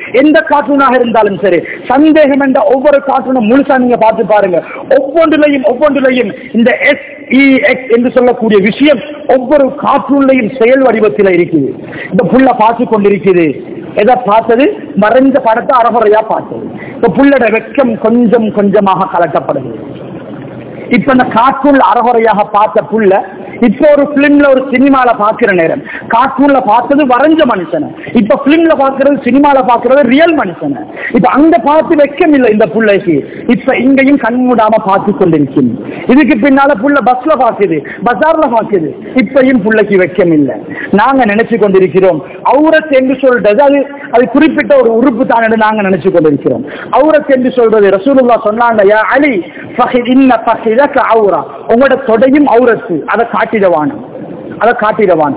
சந்தேகம் என்ற ஒவ்வொரு கார்ட்டூனும் முழுசா நீங்க பார்த்து பாருங்க. ஒவ்வொன்றிலையும் இந்த SEX என்று சொல்லக்கூடிய விஷயம் ஒவ்வொரு கார்ட்டூன்லையும் செயல் வடிவத்தில் இருக்குது. இந்த புள்ள பார்த்து கொண்டிருக்கிறது. எதை பார்த்தது? மறைஞ்ச படத்தை அறகுறையா பார்த்தது. இப்ப புள்ளட வெட்கம் கொஞ்சம் கொஞ்சமாக கலட்டப்படுது. இப்ப இந்த கார்ட்டூன்ல அறகுறையாக பார்த்த புள்ள இப்ப ஒரு பிலிம்ல, ஒரு சினிமால பாக்குற நேரம் கார்ட்டூன்ல பார்த்தது வரைஞ்ச மனுஷனை, இப்ப பிலிம்ல பாக்குறது, சினிமால பாக்குறது ரியல் மனுஷனை. இப்ப அங்க பார்த்து வெக்கம் இல்லை இந்த புள்ளைக்கு. இப்ப இங்கேயும் கண்மூடாம பார்த்து கொண்டிருக்கும். இதுக்கு பின்னால புள்ள பஸ்ல பாக்குது, பஜார்ல பாக்குது. இப்பயும் புள்ளைக்கு வெக்கம் இல்லை. நாங்க நினைச்சு கொண்டிருக்கிறோம் அவுரத் என்று சொல்றது அது குறிப்பிட்ட ஒரு உறுப்பு தான் என்று நாங்க நினைச்சு கொண்டிருக்கிறோம். அவுரத் என்று சொல்றது ரசூலுல்லாஹ் சொன்னாங்க, யா அலி ஃபஹித் இன்ன ஃபஹிதக அவுரா, உங்களோட தொடையும் அவுரத்து, அதை காட்டிடவானும்.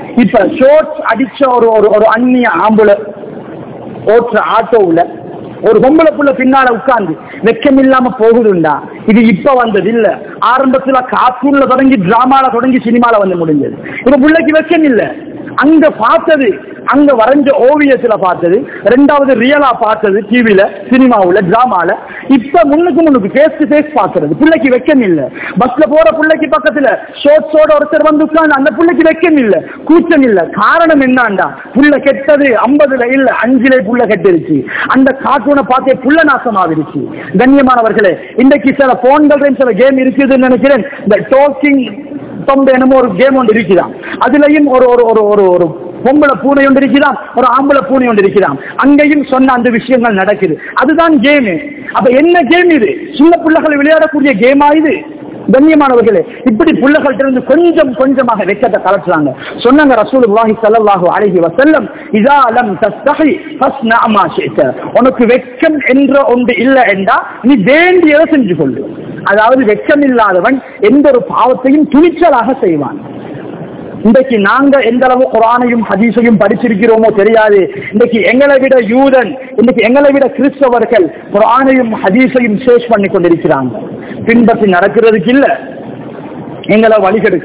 இப்ப ஷோர்ட்ஸ் அடிச்ச ஒரு அந்நிய ஆம்புல ஓட்டுற ஆட்டோவுல ஒரு பொம்பளை புள்ள பின்னால உட்கார்ந்து வெக்கம் இல்லாம போகுதுண்டா? இது இப்ப வந்தது இல்ல. ஆரம்பத்துல கார்ட்டூன்ல தொடங்கி டிராமால தொடங்கி சினிமால வந்து முடிஞ்சது. இப்ப பிள்ளைக்கு வெக்கம் இல்ல. அங்க பார்த்தது, அங்க வரைஞ்ச ஓவியத்துல பார்த்தது, ரெண்டாவது ரியலா பார்த்தது டிவில, சினிமாவுல, டிராமால. இப்ப முன்னுக்கு பேஸ் டு பேஸ் பாக்குறது. பிள்ளைக்கு வெக்கம் இல்ல. பஸ்ல போற பிள்ளைக்கு பக்கத்துல ஷோர்ட்ஸோட ஒருத்தர் வந்து உட்கார்ந்து அந்த பிள்ளைக்கு வெக்கம் இல்ல, கூச்சம் இல்ல. காரணம் என்னண்டா? புள்ள கெட்டது 50ல இல்ல 5ல புள்ள கெட்டிருச்சு. அந்த கார்ட்டூனை பார்த்தே புள்ள நாசமாவிருச்சு. கண்ணியமானவர்களே, இன்றைக்கு சில போன்கள் சில கேம் இருக்குதுன்னு நினைக்கிறேன். இந்த டாக்கிங் என்னமோ ஒரு கேம் ஒன்று இருக்குதான். அதுலயும் ஒரு பொம்பளை பூனை ஒன்று இருக்கிறான், ஒரு ஆம்பளை பூனை ஒன்று இருக்கிறான். அங்கேயும் சொன்ன அந்த விஷயங்கள் நடக்குது. அதுதான் கேம். அப்ப என்ன கேம் இது? சின்ன பிள்ளைகள் விளையாடக்கூடிய கேமா இது? கண்ணியமானவர்களே, இப்படி பிள்ளைகள்ட்ட இருந்து கொஞ்சம் கொஞ்சமாக வெக்கத்தை கலட்டுறாங்க. சொன்னாங்க ரசூலுல்லாஹி ஸல்லல்லாஹு அலைஹி வஸல்லம், இதா லம் தஸ்தஹி ஃபஸ்னா மா ஷி'த. உனக்கு வெக்கம் என்ற ஒன்று இல்லை என்றா நீ வேண்டியதை செஞ்சு கொள்ளு. அதாவது வெக்கம் இல்லாதவன் எந்த ஒரு பாவத்தையும் துணிச்சலாக செய்வான். இன்றைக்கு நாங்க எந்த அளவு குர்ஆனையும் ஹதீஸையும் படிச்சிருக்கிறோமோ தெரியாது. இன்றைக்கு எங்களை விட யூதன், இன்றைக்கு எங்களை விட கிறிஸ்தவர்கள் குர்ஆனையும் ஹதீஸையும் சேஷ் பண்ணி கொண்டிருக்கிறாங்க. பின்பற்றி நடக்கிறதுக்கு இல்ல, எங்களை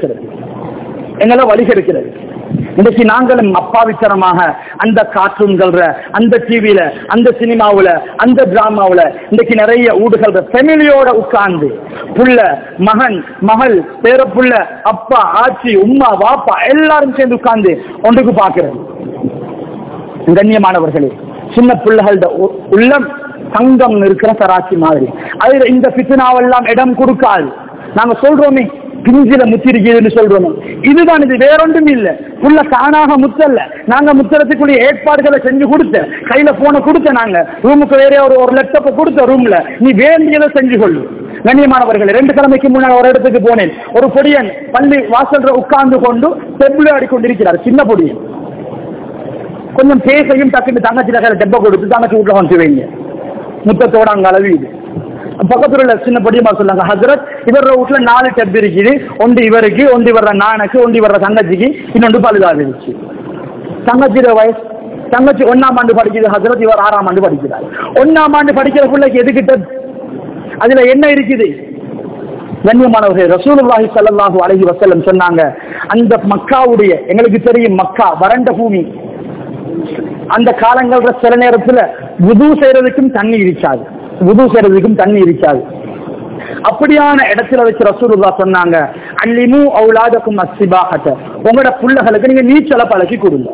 வழிகெடுக்கிறது. இன்னைக்கு நாங்களும் அப்பாவித்தனமாக அந்த கார்ட்டூன்கள், அந்த டிவியில, அந்த சினிமாவுல, அந்த டிராமாவுல, இன்னைக்கு நிறைய ஊடுகள் ஃபேமிலியோட உட்கார்ந்து புள்ள, மகன், மகள், பேரப்புள்ள, அப்பா, ஆச்சி, உம்மா, வாப்பா எல்லாரும் சேர்ந்து உட்கார்ந்து ஒன்றுக்கு பார்க்கிறது. கண்ணியமானவர்களே, சின்ன பிள்ளைகளோட உள்ளம் தங்கம் இருக்கிற தராட்சி மாதிரி. அதுல இந்த பித்னாவெல்லாம் இடம் கொடுக்காது. நாங்க சொல்றோமே பிஞ்சில முத்திருக்குதுன்னு சொல்றோம். இதுதான், இது வேறொன்றும் இல்ல. புள்ள தானாக முத்தல்ல. நாங்க முத்தரத்துக்குரிய ஏற்பாடுகளை செஞ்சு கொடுத்த, கையில போன கொடுத்த, நாங்க ரூமுக்கு வேற ஒரு லேப்டாப்பை கொடுத்த, ரூம்ல நீ வேண்டியதை செஞ்சு கொள்ளு. கண்ணியமானவர்கள், 2 கிழமைக்கு முன்னாடி ஒரு இடத்துக்கு போனேன். ஒரு பொடியன் பள்ளி வாசல்ற உட்கார்ந்து கொண்டு செப்புல ஆடிக்கொண்டிருக்கிறார். சின்ன பொடியன் கொஞ்சம் பேசையும் டக்குன்னு தங்கச்சி கையில டெப்பை கொடுத்து தங்கச்சி வீட்டுல வந்து வைங்க. முத்தத்தோட அங்க அளவு இது. பக்கத்துல உள்ள சின்ன படியமா சொன்னாங்க, ஹஜரத் இவர வீட்டுல 4 டெப் இருக்குது. ஒன்று இவருக்கு, ஒன்று இவர நானுக்கு, ஒன்று இவர தங்கச்சிக்கு, இன்னொன்று பழுதாக இருந்துச்சு. தங்கச்சியோட வயசு, தங்கச்சி 1ஆம் ஆண்டு படிக்குது ஹஜரத், இவர் 6ஆம் ஆண்டு படிக்கிறார். 1ஆம் ஆண்டு படிக்கிற பிள்ளைக்கு எதுக்கிட்ட அதுல என்ன இருக்குது? கண்ணியமானவர்கள், ரசூலுல்லாஹி ஸல்லல்லாஹு அலைஹி வஸல்லம் சொன்னாங்க, அந்த மக்காவுடைய, எங்களுக்கு தெரியும் மக்கா வறண்ட பூமி. அந்த காலங்கள்ல சில நேரத்துல வுது செய்யறதுக்கும் தண்ணி இருக்காது. அப்படியான இடத்துல வச்சு ரசூலுல்லாஹ் சொன்னாங்க, அல்லிமு அவுலாதக்கும் அஸ்ஸிபாஹத. உங்களோட புள்ளைகளுக்கு நீங்க நீச்சலை பழக்கி கொடுங்க.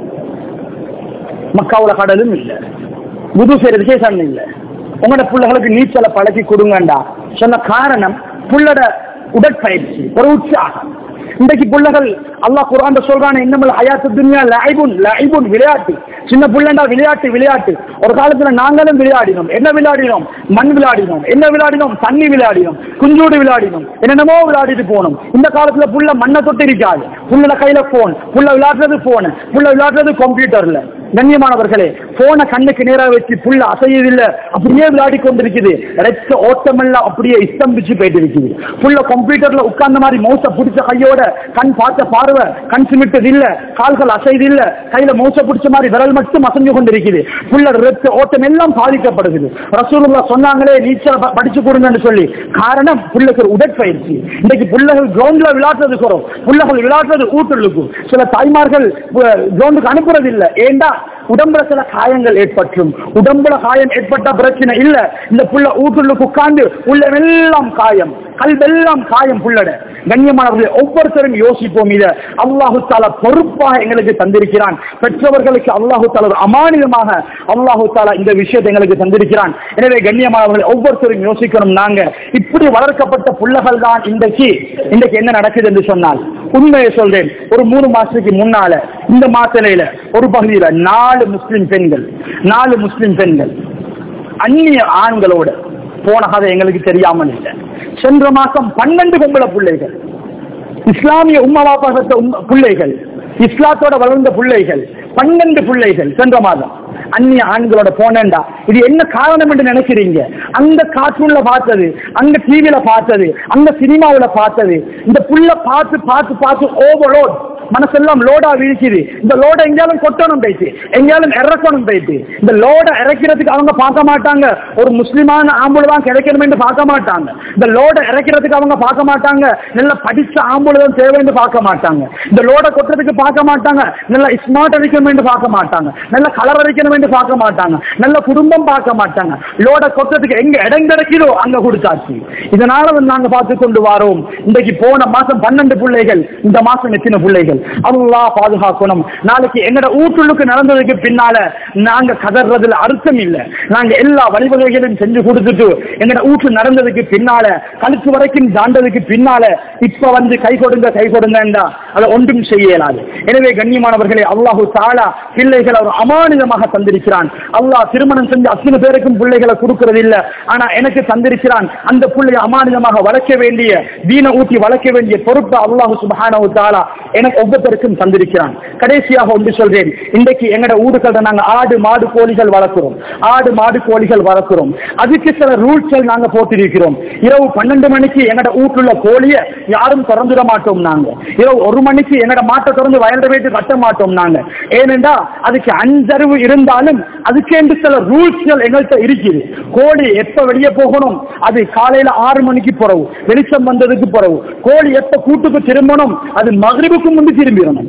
மக்காவுல கடலும் இல்ல, வுது செய்யறதுக்கே தண்ணி இல்ல, உங்களோட புள்ளைகளுக்கு நீச்சலை பழக்கி கொடுங்கண்டா சொன்ன காரணம் புள்ளட உடற்பயிற்சி, ஒரு உற்சாகம். இன்றைக்கு பிள்ளைகள் அல்லாஹ் குர்ஆன்ல சொல்றானே, இன்னமல் ஹயாத்து துன்யா லஐபுன், விளையாட்டு. சின்ன பிள்ளைண்டா விளையாட்டு. ஒரு காலத்துல நாங்களும் விளையாடினோம். என்ன விளையாடினோம்? மண் விளையாடினோம். என்ன விளையாடினோம்? தண்ணி விளையாடினோம், குஞ்சோடு விளையாடினோம், என்னென்னமோ விளையாடிட்டு போனோம். இந்த காலத்துல புள்ள மண்ணை தொட்டு இருக்காது. புள்ள கையில போன், புள்ள விளையாடுறது போன், புள்ள விளையாடுறது கம்ப்யூட்டர்ல. கண்ணியமானவர்களே, போன கண்ணுக்கு நேராக வச்சு புள்ள அசையதில்லை, அப்படியே விளையாடி கொண்டிருக்குது. ரத்த ஓட்டம் எல்லாம் அப்படியே இஸ்தம்பிச்சு போயிட்டு இருக்குது. புள்ள கம்ப்யூட்டர்ல உட்கார்ந்த மாதிரி மவுச பிடிச்ச கையோட, கண் பார்த்த பார்வை, கண் சிமிட்டது இல்ல, கால்கள் அசைது இல்ல, கையில மவுச பிடிச்ச மாதிரி விரல் மட்டும் அசைஞ்சு கொண்டிருக்குது. புள்ள ரத்த ஓட்டம் எல்லாம் பாதிக்கப்படுகிறது. ரசூலுல்லாஹ் சொன்னாங்களே நீச்சல் படிச்சு கொடுங்கன்னு சொல்லி. காரணம் புள்ளைக்கு ஒரு உடற்பயிற்சி. இன்றைக்கு புள்ளைகள் கிரவுண்ட்ல விளையாடுறது குறவு, புள்ளைகள் விளையாடுறது ஊட்டுள்ளுக்கும். சில தாய்மார்கள் கிரவுண்டுக்கு அனுப்புறது இல்லை. ஏண்டா உடம்புல சில காயங்கள் ஏற்பட்டும். உடம்புல காயம் ஏற்பட்ட பிரச்சனை இல்ல, இந்த புள்ள ஊட்டுள்ளுக்கு உட்கார்ந்து உள்ளவெல்லாம் காயம், கல்வெல்லாம் காயம் புள்ளட. கண்ணியமானவர்கள், ஒவ்வொருத்தரும் யோசிப்போம். இதை அல்லாஹு தஆலா பொறுப்பாக எங்களுக்கு தந்திருக்கிறான். பெற்றவர்களுக்கு அல்லாஹு தஆலா அமானிதமாக அல்லாஹு தஆலா இந்த விஷயத்தை எங்களுக்கு தந்திருக்கிறான். எனவே கண்ணியமானவர்கள், ஒவ்வொருத்தரும் யோசிக்கணும். நாங்க இப்படி வளர்க்கப்பட்ட புள்ளகள் தான் இன்றைக்கு என்ன நடக்குது என்று சொன்னால், உண்மையை சொல்றேன். ஒரு 3 மாசத்துக்கு முன்னால இந்த மாத்தலையில ஒரு பகுதியில 4 முஸ்லிம் பெண்கள் அந்நிய ஆண்களோட போன கதை எங்களுக்கு தெரியாமல் இல்லை. சென்ற மாசம் 12 பொம்பளை பிள்ளைகள், இஸ்லாமிய உம்மவாப்ப பிள்ளைகள், இஸ்லாத்தோட வளர்ந்த பிள்ளைகள், 12 பிள்ளைகள் சென்ற மாதம் அந்நிய ஆண்களோட போனேன்டா. இது என்ன காரணம் என்று நினைக்கிறீங்க? அந்த கார்ட்டூன்ல பார்த்தது, அந்த டிவியில பார்த்தது, அந்த சினிமாவில பார்த்தது. இந்த புள்ள பார்த்து பார்த்து பார்த்து மனசெல்லாம் லோடா வீழ்ச்சிது. இந்த லோட எங்கேயாலும் கொட்டணும் போயிட்டு, எங்கேயாலும் இறக்கணும் போயிட்டு. இந்த லோட இறக்கிறதுக்கு அவங்க பார்க்க மாட்டாங்க ஒரு முஸ்லிமான ஆம்புல தான் கிடைக்கணும் என்று பார்க்க மாட்டாங்க. இந்த லோட இறக்கிறதுக்கு அவங்க பார்க்க மாட்டாங்க நல்ல படிச்ச ஆம்புல தான் தேவை என்று பார்க்க மாட்டாங்க. இந்த லோட கொட்டுறதுக்கு பார்க்க மாட்டாங்க நல்ல ஸ்மார்ட் அடிக்கணும் என்று பார்க்க மாட்டாங்க, நல்ல கலர் அடிக்கணும் என்று பார்க்க மாட்டாங்க, நல்ல குடும்பம் பார்க்க மாட்டாங்க. லோட கொட்டுறதுக்கு எங்க இடம் கிடைக்கிறோ அங்க கொடுத்தாச்சு. இதனால நாங்க பார்த்து கொண்டு வரோம். இன்றைக்கு போன மாசம் 12 பிள்ளைகள், இந்த மாசம் எத்தனை பிள்ளைகள்? அல்லாஹ் பாதுகாக்கணும். நாளைக்கு எங்கட வீட்டுக்கு நடந்ததுக்கு பின்னால நாங்க கதறதுல அர்த்தம் இல்லை. நாங்க எல்லா வழிவகைகளையும் செஞ்சு கொடுத்துட்டு எங்கட வீட்டு நடந்ததுக்கு பின்னால கழுத்து வரைக்கும் தாண்டதுக்கு பின்னால இப்ப வந்து கை கொடுங்க அதை ஒன்றும் செய்யலாது. எனவே கண்ணியமானவர்களே, அல்லாஹு தஆலா பிள்ளைகளை ஒரு அமானிதமாக தந்திருக்கிறான். அல்லாஹ் திருமணம் செஞ்சு அத்தனை பேருக்கும் பிள்ளைகளை கொடுக்கிறது இல்ல, ஆனா எனக்கு தந்திருக்கிறான். அந்த பிள்ளையை அமானிதமாக வளர்க்க வேண்டிய, தீன ஊட்டி வளர்க்க வேண்டிய பொறுப்பை அல்லாஹ் சுப்ஹானஹு வ தஆலா எனக்கு ஒவ்வொருத்தருக்கும் தந்திருக்கிறான். கடைசியாக ஒன்று சொல்றேன், இன்றைக்கு எங்கட ஊருக்கள்ல நாங்க ஆடு மாடு கோழிகள் வளர்க்கிறோம். அதுக்கு சில ரூல்ஸ்கள் நாங்க போட்டிருக்கிறோம். இரவு 12 மணிக்கு எங்கட வீட்டுள்ள கோழிய யாரும் திறந்துட மாட்டோம். நாங்க இரவு 1 மணிக்கு எங்கட மாட்டை திறந்து வயல்ல போயிட்டு கட்ட மாட்டோம். நாங்க ஏனென்றா அதுக்கு அஞ்சறிவு இருந்தாலும் அதுக்கேண்டு சில ரூல்ஸ்கள் எங்கள்கிட்ட இருக்குது. கோழி எப்ப வெளியே போகணும், அது காலையில 6 மணிக்கு பிறகு, வெளிச்சம் வந்ததுக்கு பிறகு. கோழி எப்ப கூட்டுக்கு திரும்பணும், அது மக்ரிபுக்கு முன்பு திரும்பிடணும்.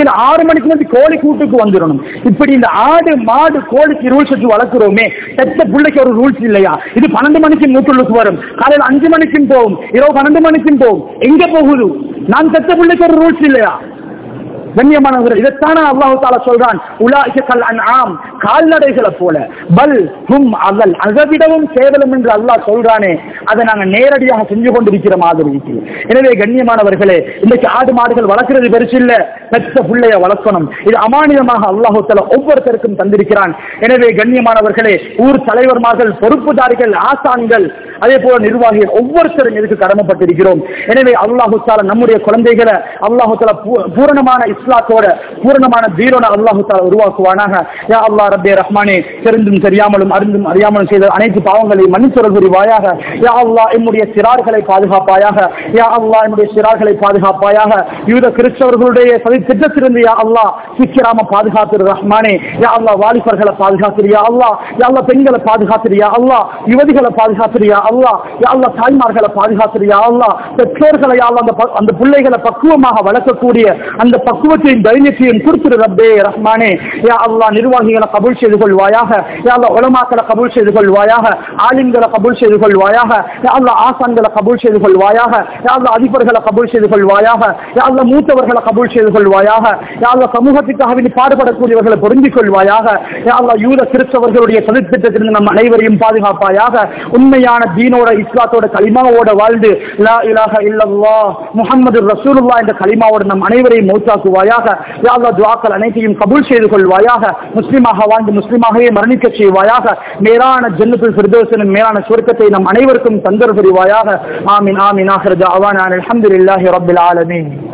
6 மணிக்கு வந்து கோழி கூட்டுக்கு வந்துடணும். இப்படி இந்த ஆடு மாடு கோழிக்கு ரூல்ஸ் வச்சு வளர்க்கிறோமே, பெத்த பிள்ளைக்கு ஒரு ரூல்ஸ் இல்லையா? இது 12 மணிக்கு மூட்டுள்ளுக்கு வரும், காலையில் 5 மணிக்கும் போகும், இரவு 12 மணிக்கும் போகும். எங்க போகுது? நான் பெத்த பிள்ளைக்கு ஒரு ரூல்ஸ் இல்லையா? கண்ணியமானவர்கள், இதைத்தான அல்லாஹ் தஆலா சொல்றான், உலாயிக கல் அன்ஆம், கால்நடைகளை போல, பல் ஹும் அஸல், அதைவிடவும் கேவலம் என்று அல்லாஹ் சொல்றானே, அதை நாங்க நேரடியாக செஞ்சு கொண்டிருக்கிற மாதிரி இருக்கிறது. எனவே கண்ணியமானவர்களே, இன்னைக்கு ஆடு மாடுகள் வளர்க்கிறது பெருசு இல்ல, பெற்ற பிள்ளைய வளர்க்கணும். இது அமானிதமாக அல்லாஹ் தஆலா ஒவ்வொருத்தருக்கும் தந்திருக்கிறான். எனவே கண்ணியமானவர்களே, ஊர் தலைவர்மார்கள், பொறுப்புதாரிகள், ஆசான்கள், அதே போல நிர்வாகிகள் ஒவ்வொருத்தரும் இதுக்கு கடமைப்பட்டிருக்கிறோம். எனவே அல்லாஹ் தஆலா நம்முடைய குழந்தைகளை அல்லாஹ் தஆலா பூரணமான இஸ்லாத்தோட, பூரணமான தீனோட அல்லாஹ் தஆலா உருவாக்குவானாக. யா அல்லாஹ் ரப்பே ரஹ்மானே, தெரிந்தும் தெரியாமலும் அறிந்தும் அறியாமலும் செய்த அனைத்து பாவங்களையும் மன்னித்தருள் புரிவாயாக. யா அல்லாஹ் நம்முடைய சிறார்களை பாதுகாப்பாயாக. யா அல்லாஹ் நம்முடைய சிறார்களை பாதுகாப்பாயாக. யூத கிறிஸ்தவர்களுடைய திட்டத்திலிருந்து யா அல்லாஹ் சிக்கிராம பாதுகாத்திரு ரஹ்மானே. யா அல்லாஹ் வாலிபர்களை பாதுகாத்திரு யா அல்லாஹ். யா அல்லாஹ் பெண்களை பாதுகாத்திரு யா அல்லாஹ். யுவதிகளை பாதுகாத்திரு யா அல்லாஹ். யா அல்லாஹ் தாய்மார்களை பாதுகாத்திரு யா அல்லாஹ். பெற்றோர்களை யா அல்லாஹ் அந்த பிள்ளைகளை பக்குவமாக வளர்க்கக்கூடிய அந்த பக்குவத்தையும் தைரியத்தையும் கொடுத்துரு ரப்பே ரஹ்மானே. யா அல்லாஹ் நிர்வாகிகளை கபூல் செய்து கொள்வாயாக. யா அல்லாஹ் உலமாக்களை கபூல் செய்து கொள்வாயாக. ஆலிம்களை கபூல் செய்து கொள்வாயாக. யா அல்லாஹ் ஆசான்களை கபூல் செய்து கொள்வாயாக. யா அல்லாஹ் அதிபர்களை கபூல் செய்து கொள்வாயாக. யா அல்லாஹ் மூத்தவர்களை கபூல் செய்து கொள்வாயாக. யா அல்லாஹ் சமூகத்துக்காக பாடுபடக்கூடியவர்களை பொருந்திக் கொள்வாயாக. யா அல்லாஹ் யூத கிறிஸ்தவர்களுடைய சதித்திட்டத்திலிருந்து நம் அனைவரையும் பாதுகாப்பாயாக. உண்மையான தீனோட இஸ்லாத்தோட கலிமாவோட வாழ்ந்து லா இலாஹ இல்லல்லாஹ் முஹம்மது ரசூலுல்லாஹ் என்ற கலிமாவோட நம் அனைவரையும் மௌத்தாக்குவாயாக. யா அல்லாஹ் துஆக்கள் அனைத்தையும் கபூல் செய்து கொள்வாயாக. முஸ்லிமாக வாழ்ந்து முஸ்லிமாகவே மரணிக்க செய்வாயாக. மேலான ஜன்னத்துல் ஃபிர்தௌஸ் எனும் மேலான சுவர்க்கத்தை நம் அனைவருக்கும் தந்தர் புரிவாயாக. ஆமீன் ஆமீன். ஆகிர் தஅவானா அல்ஹம்துலில்லாஹி ரப்பில் ஆலமீன்.